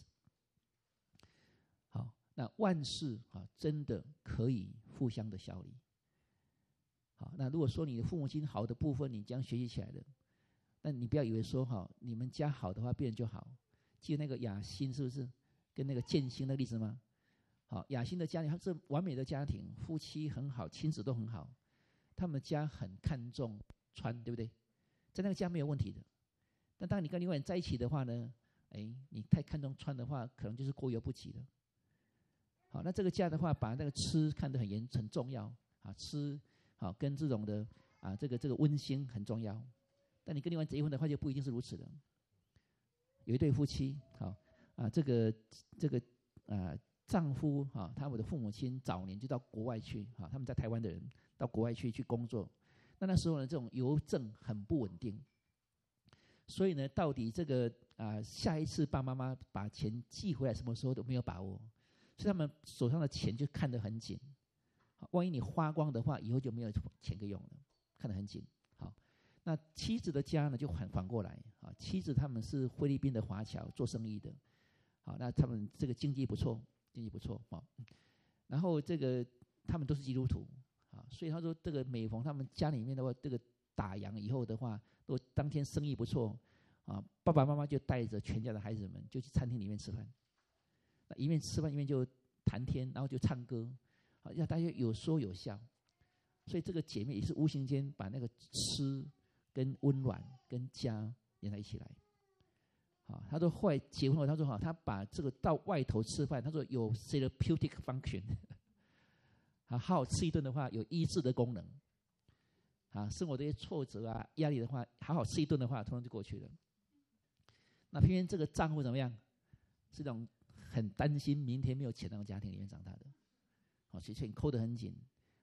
好，那万事啊，真的可以互相的效力。好，那如果说你的父母亲好的部分，你将学习起来的。那你不要以为说哈，你们家好的话，别人就好。记得那个雅欣是不是跟那个建兴的例子吗？好，雅欣的家庭，他是完美的家庭，夫妻很好，亲子都很好，他们家很看重穿，对不对？在那个家没有问题的。但当你跟另外人在一起的话呢，哎，你太看重穿的话，可能就是过犹不及了。好，那这个家的话，把那个吃看得很严很重要啊，吃好跟这种的啊，这个这个温馨很重要。但你跟另外结婚的话，就不一定是如此的。有一对夫妻，好啊，这个这个啊，丈夫哈，他们的父母亲早年就到国外去，哈，他们在台湾的人到国外去去工作。那那时候呢，这种邮政很不稳定，所以呢，到底这个啊，下一次爸妈妈把钱寄回来什么时候都没有把握，所以他们手上的钱就看得很紧。万一你花光的话，以后就没有钱可以用了，看得很紧。好。那妻子的家呢，就反反过来啊。妻子他们是菲律宾的华侨，做生意的，好，那他们这个经济不错，经济不错啊。然后这个他们都是基督徒啊，所以他说这个每逢他们家里面的话，这个打烊以后的话，如果当天生意不错啊，爸爸妈妈就带着全家的孩子们就去餐厅里面吃饭，那一面吃饭一面就谈天，然后就唱歌，好，让大家有说有笑。所以这个姐妹也是无形间把那个吃跟温暖跟家连在一起来。好，他说后来结婚后，他说好，他把这个到外头吃饭，他说有 therapeutic function， 好好吃一顿的话，有医治的功能。啊，生活这些挫折啊、压力的话，好好吃一顿的话，通通就过去了。那偏偏这个丈夫怎么样？是这种很担心明天没有钱那种家庭里面长大的，好，所以扣得很紧。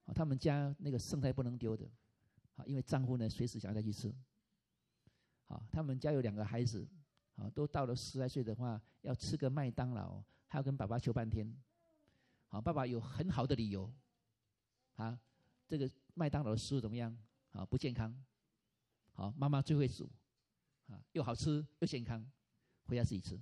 好，他们家那个剩菜不能丢的，好，因为丈夫呢随时想要再去吃。好，他们家有两个孩子，好，都到了十来岁的话，要吃个麦当劳，还要跟爸爸求半天。好，爸爸有很好的理由，啊，这个麦当劳的食物怎么样？啊，不健康。好，妈妈最会煮，啊，又好吃又健康，回家自己吃。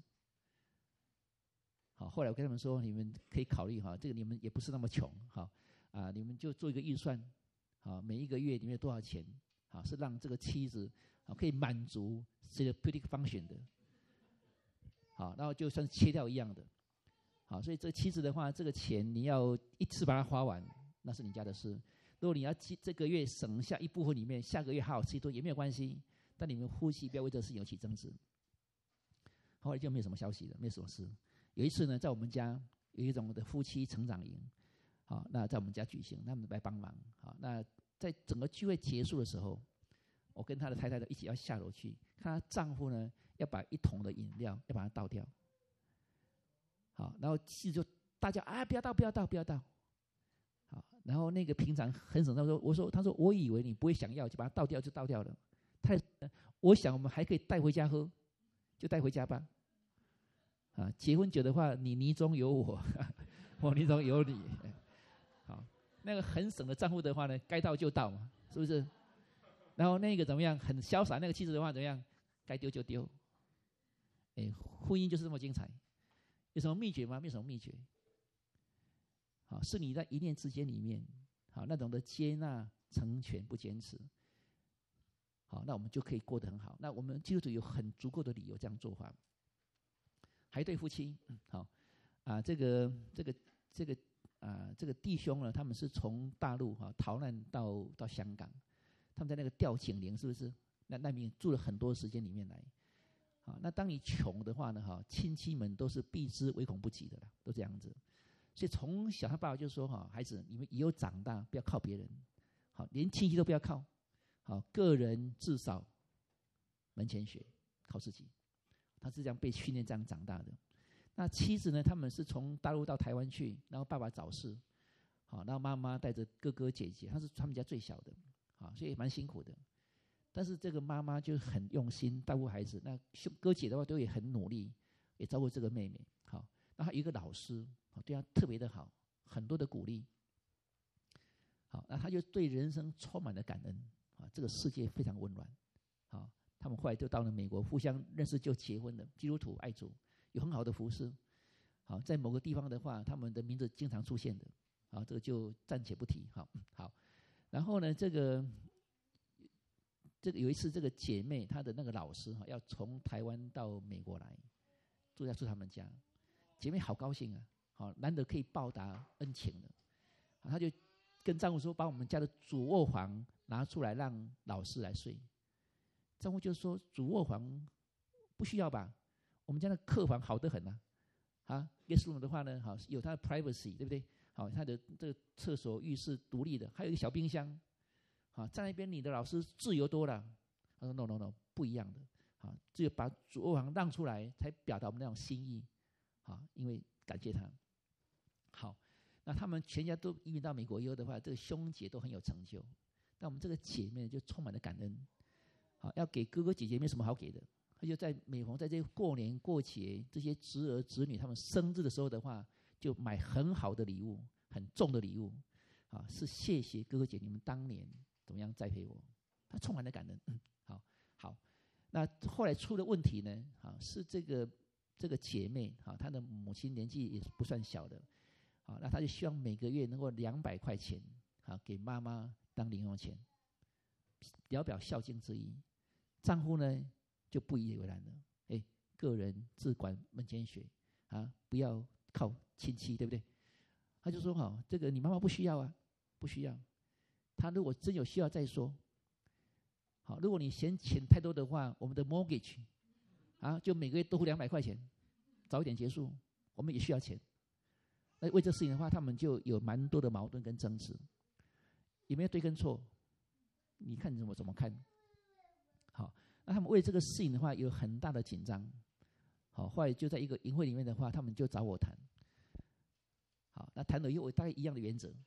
好，后来我跟他们说，你们可以考虑哈，这个你们也不是那么穷，好啊，你们就做一个预算，好，每一个月里面有多少钱，好，是让这个妻子好可以满足这个 therapeutic function 的，好，然后就算切掉一样的，好，所以这个妻子的话，这个钱你要一次把它花完，那是你家的事。如果你要这个月省下一部分里面，下个月好好吃一顿也没有关系，但你们夫妻不要为这个事情有起争执。后来就没有什么消息了，没有什么事。有一次呢，在我们家有一种的夫妻成长营，好，那在我们家举行，他们来帮忙。好，那在整个聚会结束的时候，我跟他的太太一起要下楼去，看她丈夫呢要把一桶的饮料要把它倒掉。好，然后妻子就大叫啊，不要倒，不要倒，不要倒。好，然后那个平常很省，他说，我说，他说我以为你不会想要，就把它倒掉就倒掉了。太，我想我们还可以带回家喝，就带回家吧。啊，结婚久的话，你泥中有我，我泥中有你。好，那个很省的丈夫的话呢，该倒就倒嘛，是不是？然后那个怎么样，很潇洒那个妻子的话怎么样，该丢就丢。哎，婚姻就是这么精彩。有什么秘诀吗？没有什么秘诀。好，是你在一念之间里面，好，那种的接纳、成全、不坚持。好，那我们就可以过得很好。那我们基督徒有很足够的理由这样做法。还有一对夫妻，嗯、好啊，这个这个这个啊，这个弟兄呢，他们是从大陆哈、啊、逃难到到香港，他们在那个吊井岭，是不是？那难民住了很多时间里面来。好，那当你穷的话呢，哈、啊，亲戚们都是避之唯恐不及的啦，都这样子。所以从小他爸爸就说哈、啊，孩子，你们以后长大不要靠别人，好，连亲戚都不要靠，好，个人至少门前雪，靠自己。他是这样被训练这样长大的。那妻子呢？他们是从大陆到台湾去，然后爸爸早逝，好，然后妈妈带着哥哥姐姐，他是他们家最小的，好，所以蛮辛苦的。但是这个妈妈就很用心照顾孩子，那兄哥姐的话都也很努力，也照顾这个妹妹。好，那他有一个老师，对他特别的好，很多的鼓励。好，那他就对人生充满了感恩啊，这个世界非常温暖，好。他们后来就到了美国，互相认识就结婚了。基督徒爱主，有很好的服事。好，在某个地方的话，他们的名字经常出现的。好，这个就暂且不提。好，好。然后呢，这个这个有一次，这个姐妹她的那个老师哈，要从台湾到美国来，住在住他们家。姐妹好高兴啊，好，难得可以报答恩情的。好，她就跟丈夫说，把我们家的主卧房拿出来让老师来睡。丈夫就说：“主卧房不需要吧？我们家的客房好得很啊！啊 ，guest room 的话呢，好有它的 privacy， 对不对？好，它的这个厕所、浴室独立的，还有一个小冰箱。好，在那边你的老师自由多了。”他说 ：“No No No， 不一样的。好，只有把主卧房让出来，才表达我们那种心意。好，因为感谢他。好，那他们全家都移民到美国以后的话，这个兄姐都很有成就。那我们这个姐妹就充满了感恩。”好，要给哥哥姐姐没什么好给的，他就在每逢在这过年过节，这些侄儿侄女他们生日的时候的话，就买很好的礼物，很重的礼物，啊，是谢谢哥哥姐你们当年怎么样栽培我，他充满了感恩。嗯、好，好，那后来出了问题呢，啊，是这个这个姐妹，啊，她的母亲年纪也不算小的，啊，那她就希望每个月能够两百块钱，啊，给妈妈当零用钱，表表孝敬之意。丈夫呢就不以为然了，哎，个人自管门前雪啊，不要靠亲戚，对不对？他就说：“好，这个你妈妈不需要啊，不需要。他如果真有需要再说。好，如果你嫌钱太多的话，我们的 mortgage 啊，就每个月多付两百块钱，早一点结束，我们也需要钱。那为这事情的话，他们就有蛮多的矛盾跟争执，有没有对跟错？你看你怎么怎么看？”好，那他们为这个事情的话有很大的紧张。好，后来就在一个营会里面的话，他们就找我谈。好，那谈了以后，大概一样的原则。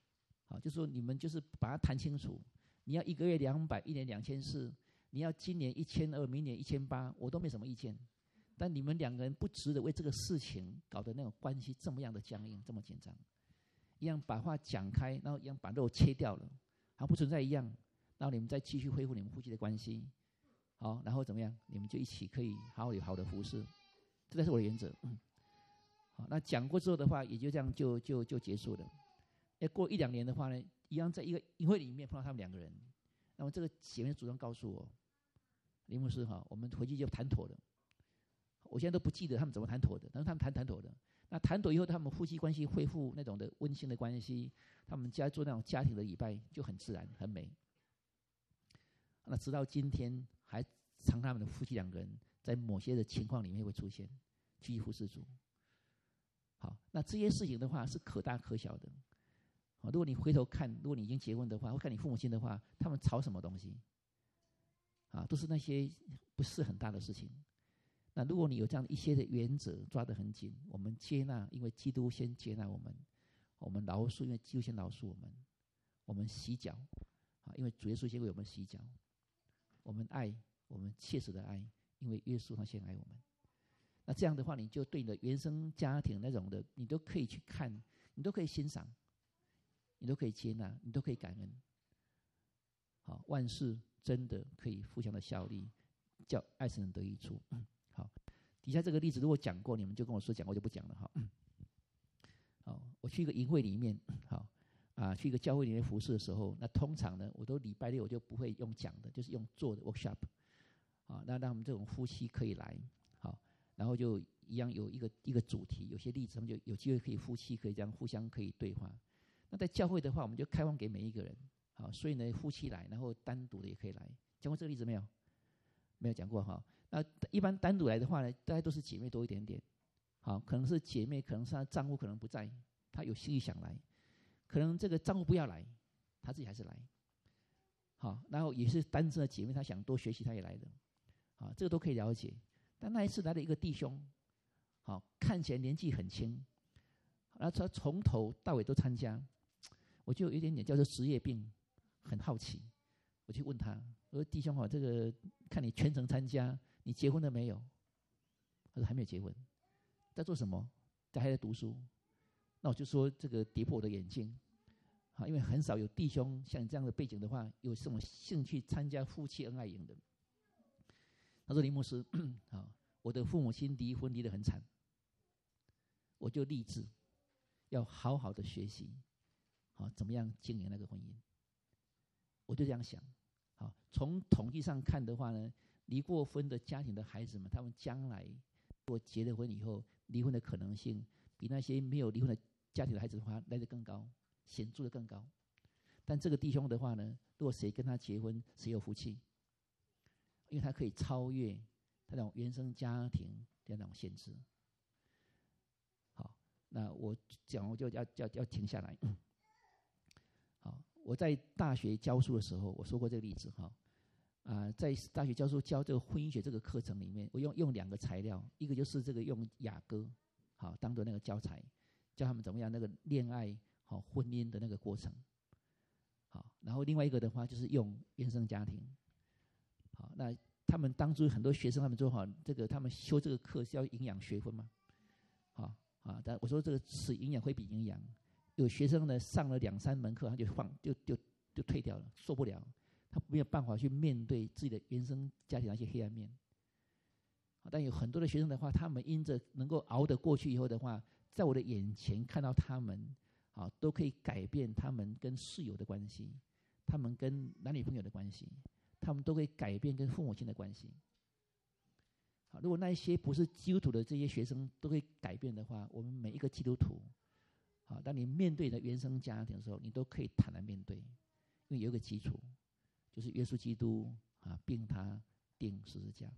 好，就说你们就是把它谈清楚，你要一个月两百，一年两千四，你要今年一千二，明年一千八，我都没什么意见。但你们两个人不值得为这个事情搞得那种关系这么样的僵硬，这么紧张。一样把话讲开，然后一样把肉切掉了，好不存在一样，然后你们再继续恢复你们夫妻的关系，好，然后怎么样？你们就一起可以好好有好的服侍，这才是我的原则。嗯，好，那讲过之后的话，也就这样就就就结束了。要过一两年的话呢，一样在一个营会里面碰到他们两个人，那么这个姐妹主动告诉我，林牧师哈，我们回去就谈妥了。我现在都不记得他们怎么谈妥的，但是他们谈谈妥的。那谈妥以后，他们夫妻关系恢复那种的温馨的关系，他们家做那种家庭的礼拜就很自然很美。那直到今天，还常他们的夫妻两个人在某些的情况里面会出现，继续服侍主。好，那这些事情的话是可大可小的。好，如果你回头看，如果你已经结婚的话，或看你父母亲的话，他们吵什么东西？啊，都是那些不是很大的事情。那如果你有这样一些的原则抓得很紧，我们接纳，因为基督先接纳我们；我们饶恕，因为基督先饶恕我们；我们洗脚，啊，因为主耶稣先为我们洗脚；我们爱，我们切实的爱，因为耶稣他先爱我们。那这样的话，你就对你的原生家庭那种的，你都可以去看，你都可以欣赏，你都可以接纳，你都可以感恩。好，万事真的可以互相的效力，叫爱神人得益处。嗯，好，底下这个例子如果讲过，你们就跟我说讲过就不讲了哈。好，我去一个营会里面，好啊，去一个教会里面服侍的时候，那通常呢，我都礼拜六我就不会用讲的，就是用做的 workshop， 啊，那让我们这种夫妻可以来，好，然后就一样有一个一个主题，有些例子他们就有机会可以夫妻可以这样互相可以对话。那在教会的话，我们就开放给每一个人，好，所以呢，夫妻来，然后单独的也可以来。讲过这个例子没有？没有讲过哈。那一般单独来的话呢，大家都是姐妹多一点点，好，可能是姐妹，可能是她丈夫可能不在，她有心意想来，可能这个丈夫不要来，她自己还是来，好，然后也是单身的姐妹，她想多学习，她也来的，好，这个都可以了解。但那一次来了一个弟兄，好，看起来年纪很轻，然后他从头到尾都参加，我就有一点点叫做职业病，很好奇，我去问他，我说弟兄好，这个看你全程参加，你结婚了没有？他说还没有结婚，在做什么？他还在读书。那我就说这个跌破我的眼镜，啊，因为很少有弟兄像你这样的背景的话，有这种兴趣参加夫妻恩爱营的。他说林牧师，啊，我的父母亲离婚离得很惨，我就立志要好好的学习，好怎么样经营那个婚姻。我就这样想，好，从统计上看的话呢，离过婚的家庭的孩子们，他们将来如果结了婚以后，离婚的可能性比那些没有离婚的家庭的孩子的话来得更高，显著的更高。但这个弟兄的话呢，如果谁跟他结婚，谁有福气，因为他可以超越他那种原生家庭的那种限制。好，那我讲我就要要要停下来。好，我在大学教书的时候，我说过这个例子哈。啊、呃，在大学教书教这个婚姻学这个课程里面，我用用两个材料，一个就是这个用雅歌，好当做那个教材，教他们怎么样那个恋爱好婚姻的那个过程。好，然后另外一个的话就是用原生家庭。好，那他们当初很多学生他们说哈，这个他们修这个课是要营养学分吗？好啊，但我说这个是营养会比营养。有学生呢上了两三门课，他就放就就就退掉了，受不了，他没有办法去面对自己的原生家庭那些黑暗面。但有很多的学生的话，他们因着能够熬得过去以后的话，在我的眼前看到他们啊，都可以改变他们跟室友的关系，他们跟男女朋友的关系，他们都可以改变跟父母亲的关系。好，如果那一些不是基督徒的这些学生都可以改变的话，我们每一个基督徒，好，当你面对的原生家庭的时候，你都可以坦然面对，因为有一个基础，就是耶稣基督啊，并他钉十字架。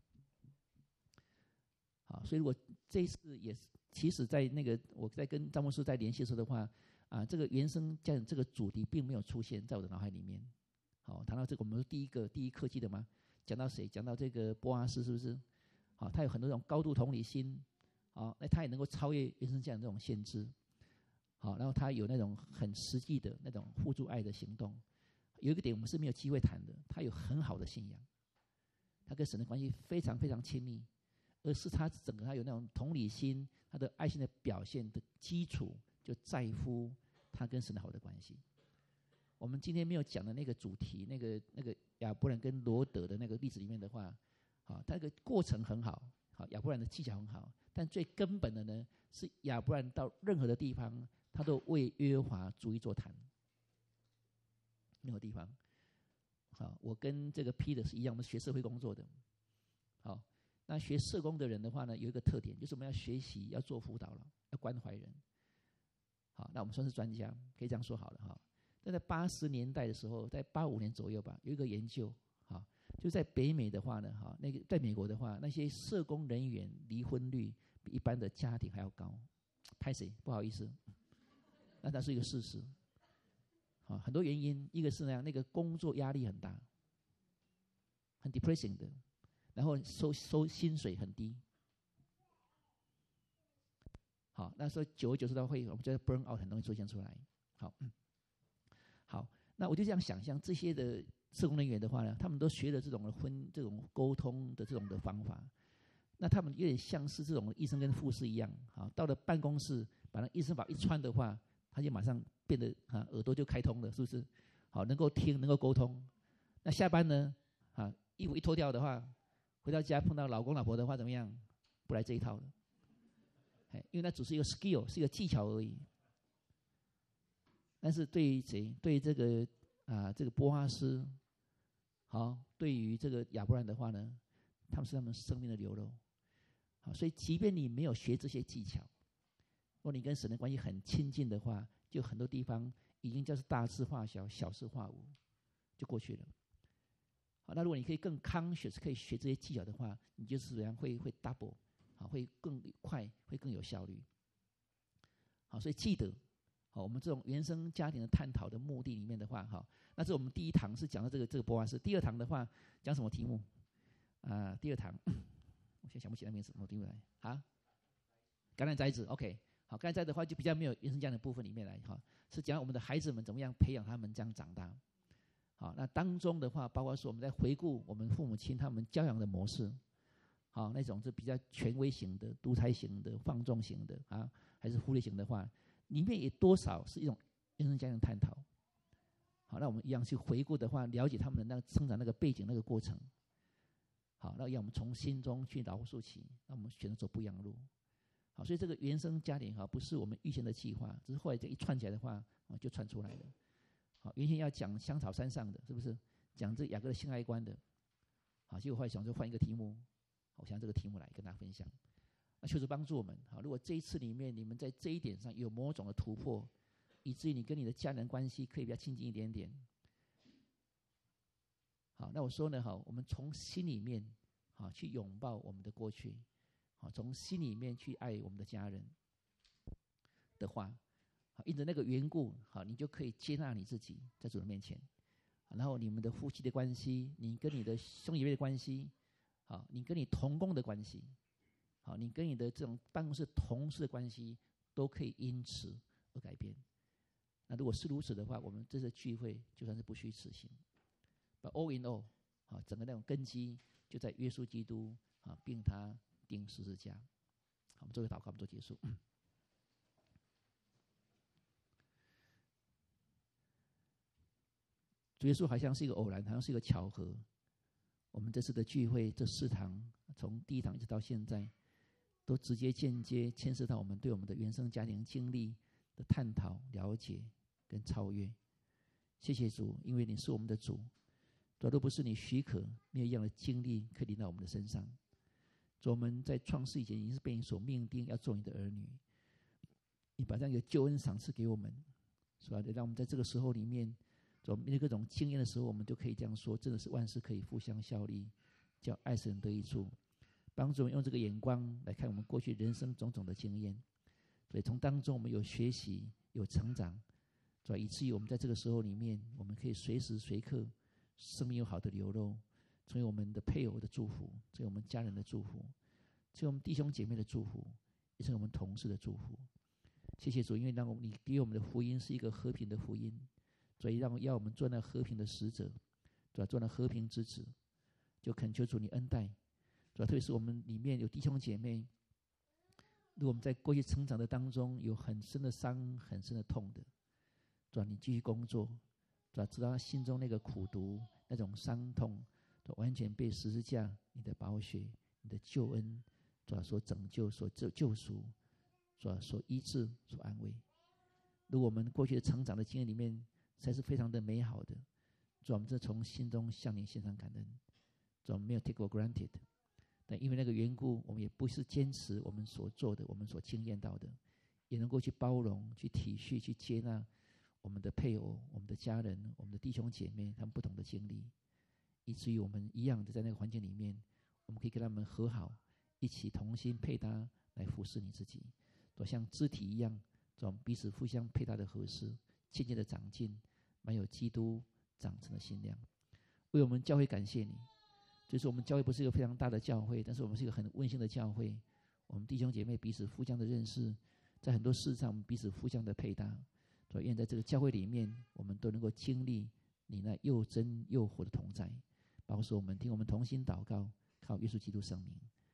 好，所以如果这一次也是，其实在那个我在跟张牧师在联系的时候的话，啊，这个原生家庭这个主题并没有出现在我的脑海里面。好，谈到这个，我们说第一个第一课记得吗？讲到谁？讲到这个波阿斯是不是？好，他有很多种高度同理心，好，那他也能够超越原生家庭这种限制。 好，然后他有那种很实际的那种互助爱的行动。有一个点我们是没有机会谈的，他有很好的信仰，他跟神的关系非常非常亲密，而是他整个他有那种同理心，他的爱心的表现的基础就在乎他跟神的好的关系。我们今天没有讲的那个主题，那个那个亚伯兰跟罗德的那个例子里面的话，好，他那个过程很好，好，亚伯兰的技巧很好，但最根本的呢，是亚伯兰到任何的地方，他都为耶和华筑一座坛。任何地方，好，我跟这个 Peter 是一样，我们学社会工作的。好，那学社工的人的话呢，有一个特点，就是我们要学习，要做辅导了，要关怀人。好，那我们算是专家，可以这样说好了哈。那在八十年代的时候，在八五年左右吧，有一个研究，哈，就在北美的话呢，哈，那个在美国的话，那些社工人员离婚率比一般的家庭还要高。拍谁？不好意思，那它是一个事实。啊，很多原因，一个是那样，那个工作压力很大，很 depressing 的，然后收收薪水很低。好，那时候久而久之的会，我们觉得 burn out 很容易出现出来。好，嗯，好，那我就这样想象，这些的社工人员的话呢，他们都学了这种的婚这种沟通的这种的方法，那他们有点像是这种医生跟护士一样，好，到了办公室，把那医生法一穿的话，他就马上变得啊耳朵就开通了，是不是？好，能够听，能够沟通。那下班呢，啊，衣服一脱掉的话，回到家碰到老公老婆的话，怎么样？不来这一套了，因为那只是一个 skill， 是一个技巧而已。但是对于谁？对于这个啊这个波阿斯，好，对于这个亚伯兰的话呢，他们是他们生命的流露。好，所以即便你没有学这些技巧，如果你跟神的关系很亲近的话，就很多地方已经就是大事化小，小事化无，就过去了。好，那如果你可以更 conscious， 可以学这些技巧的话，你就是怎样会会 double， 好，会更快，会更有效率。好，所以记得，好，我们这种原生家庭的探讨的目的里面的话，好，那这我们第一堂是讲到这个这个波阿斯，第二堂的话讲什么题目？啊、呃，第二堂，我现在想不起来名字，我听不来啊。橄榄摘子 ，OK， 好，橄榄摘的话就比较没有原生家庭的部分里面来，哈，是讲我们的孩子们怎么样培养他们这样长大。好，那当中的话，包括说我们在回顾我们父母亲他们教养的模式，好，那种是比较权威型的、独裁型的、放纵型的啊，还是忽略型的话，里面也多少是一种原生家庭探讨。好，那我们一样去回顾的话，了解他们的那个成长那个背景那个过程。好，那让我们从心中去饶恕起，让我们选择走不一样的路。好，所以这个原生家庭哈，不是我们预先的计划，只是后来这一串起来的话，啊，就串出来了。好，原先要讲香草山上的，是不是？讲这雅各的性爱观的，好，结果后来想说换一个题目，我想这个题目来跟大家分享。那求主帮助我们。好，如果这一次里面你们在这一点上有某种的突破，以至于你跟你的家人关系可以比较亲近一点点。好，那我说呢，好，我们从心里面好去拥抱我们的过去，好，从心里面去爱我们的家人的话，好，因着那个缘故，好，你就可以接纳你自己在主的面前。然后你们的夫妻的关系，你跟你的兄弟姐妹的关系，好，你跟你同工的关系，好，你跟你的这种办公室同事的关系，都可以因此而改变。那如果是如此的话，我们这次聚会就算是不虚此行。But all in all， 好，整个那种根基就在耶稣基督啊，并他钉十字架。好，我们做个祷告，我们做结束。主耶稣好像是一个偶然，好像是一个巧合。我们这次的聚会，这四堂，从第一堂一直到现在，都直接间接牵涉到我们对我们的原生家庭经历的探讨、了解跟超越。谢谢主，因为你是我们的主。主，若不是你许可，没有一样的经历可以临到我们的身上。主，我们在创世以前已经是被你所命定要做你的儿女，你把这样一个救恩赏赐给我们，是吧？让我们在这个时候里面，主，面对各种经验的时候，我们就可以这样说：真的是万事可以互相效力，叫爱神得益处。帮助我们用这个眼光来看我们过去人生种种的经验，所以从当中我们有学习、有成长，是吧？以至于我们在这个时候里面，我们可以随时随刻生命有好的流露，成为我们的配偶的祝福，成为我们家人的祝福，成为我们弟兄姐妹的祝福，也成为我们同事的祝福。 谢谢主，因为让我们你给我们的福音是一个和平的福音，所以让要我们做那和平的使者，对吧？做那和平之子，就恳求主你恩待，对吧？特别是我们里面有弟兄姐妹，如果我们在过去成长的当中有很深的伤、很深的痛的，对吧？你继续工作，对吧？直到他心中那个苦毒、那种伤痛，对吧？完全被十字架、你的宝血、你的救恩，对吧？所拯救、所救救赎。所所医治、所安慰。如果我们过去的成长的经验里面才是非常的美好的，主，我们这从心中向你献上感恩。主，我们没有 take for granted， 但因为那个缘故，我们也不是坚持我们所做的、我们所经验到的，也能够去包容、去体恤、去接纳我们的配偶、我们的家人、我们的弟兄姐妹他们不同的经历，以至于我们一样的在那个环境里面，我们可以跟他们和好，一起同心配搭来服侍你自己。像肢体一样，这种彼此互相配搭的合适，渐渐的长进，满有基督长成的心量。为我们教会感谢你，就是我们教会不是一个非常大的教会，但是我们是一个很温馨的教会。我们弟兄姐妹彼此互相的认识，在很多事上我们彼此互相的配搭。所以愿在这个教会里面，我们都能够经历你那又真又活的同在。包括说我们听我们同心祷告，靠耶稣基督圣名，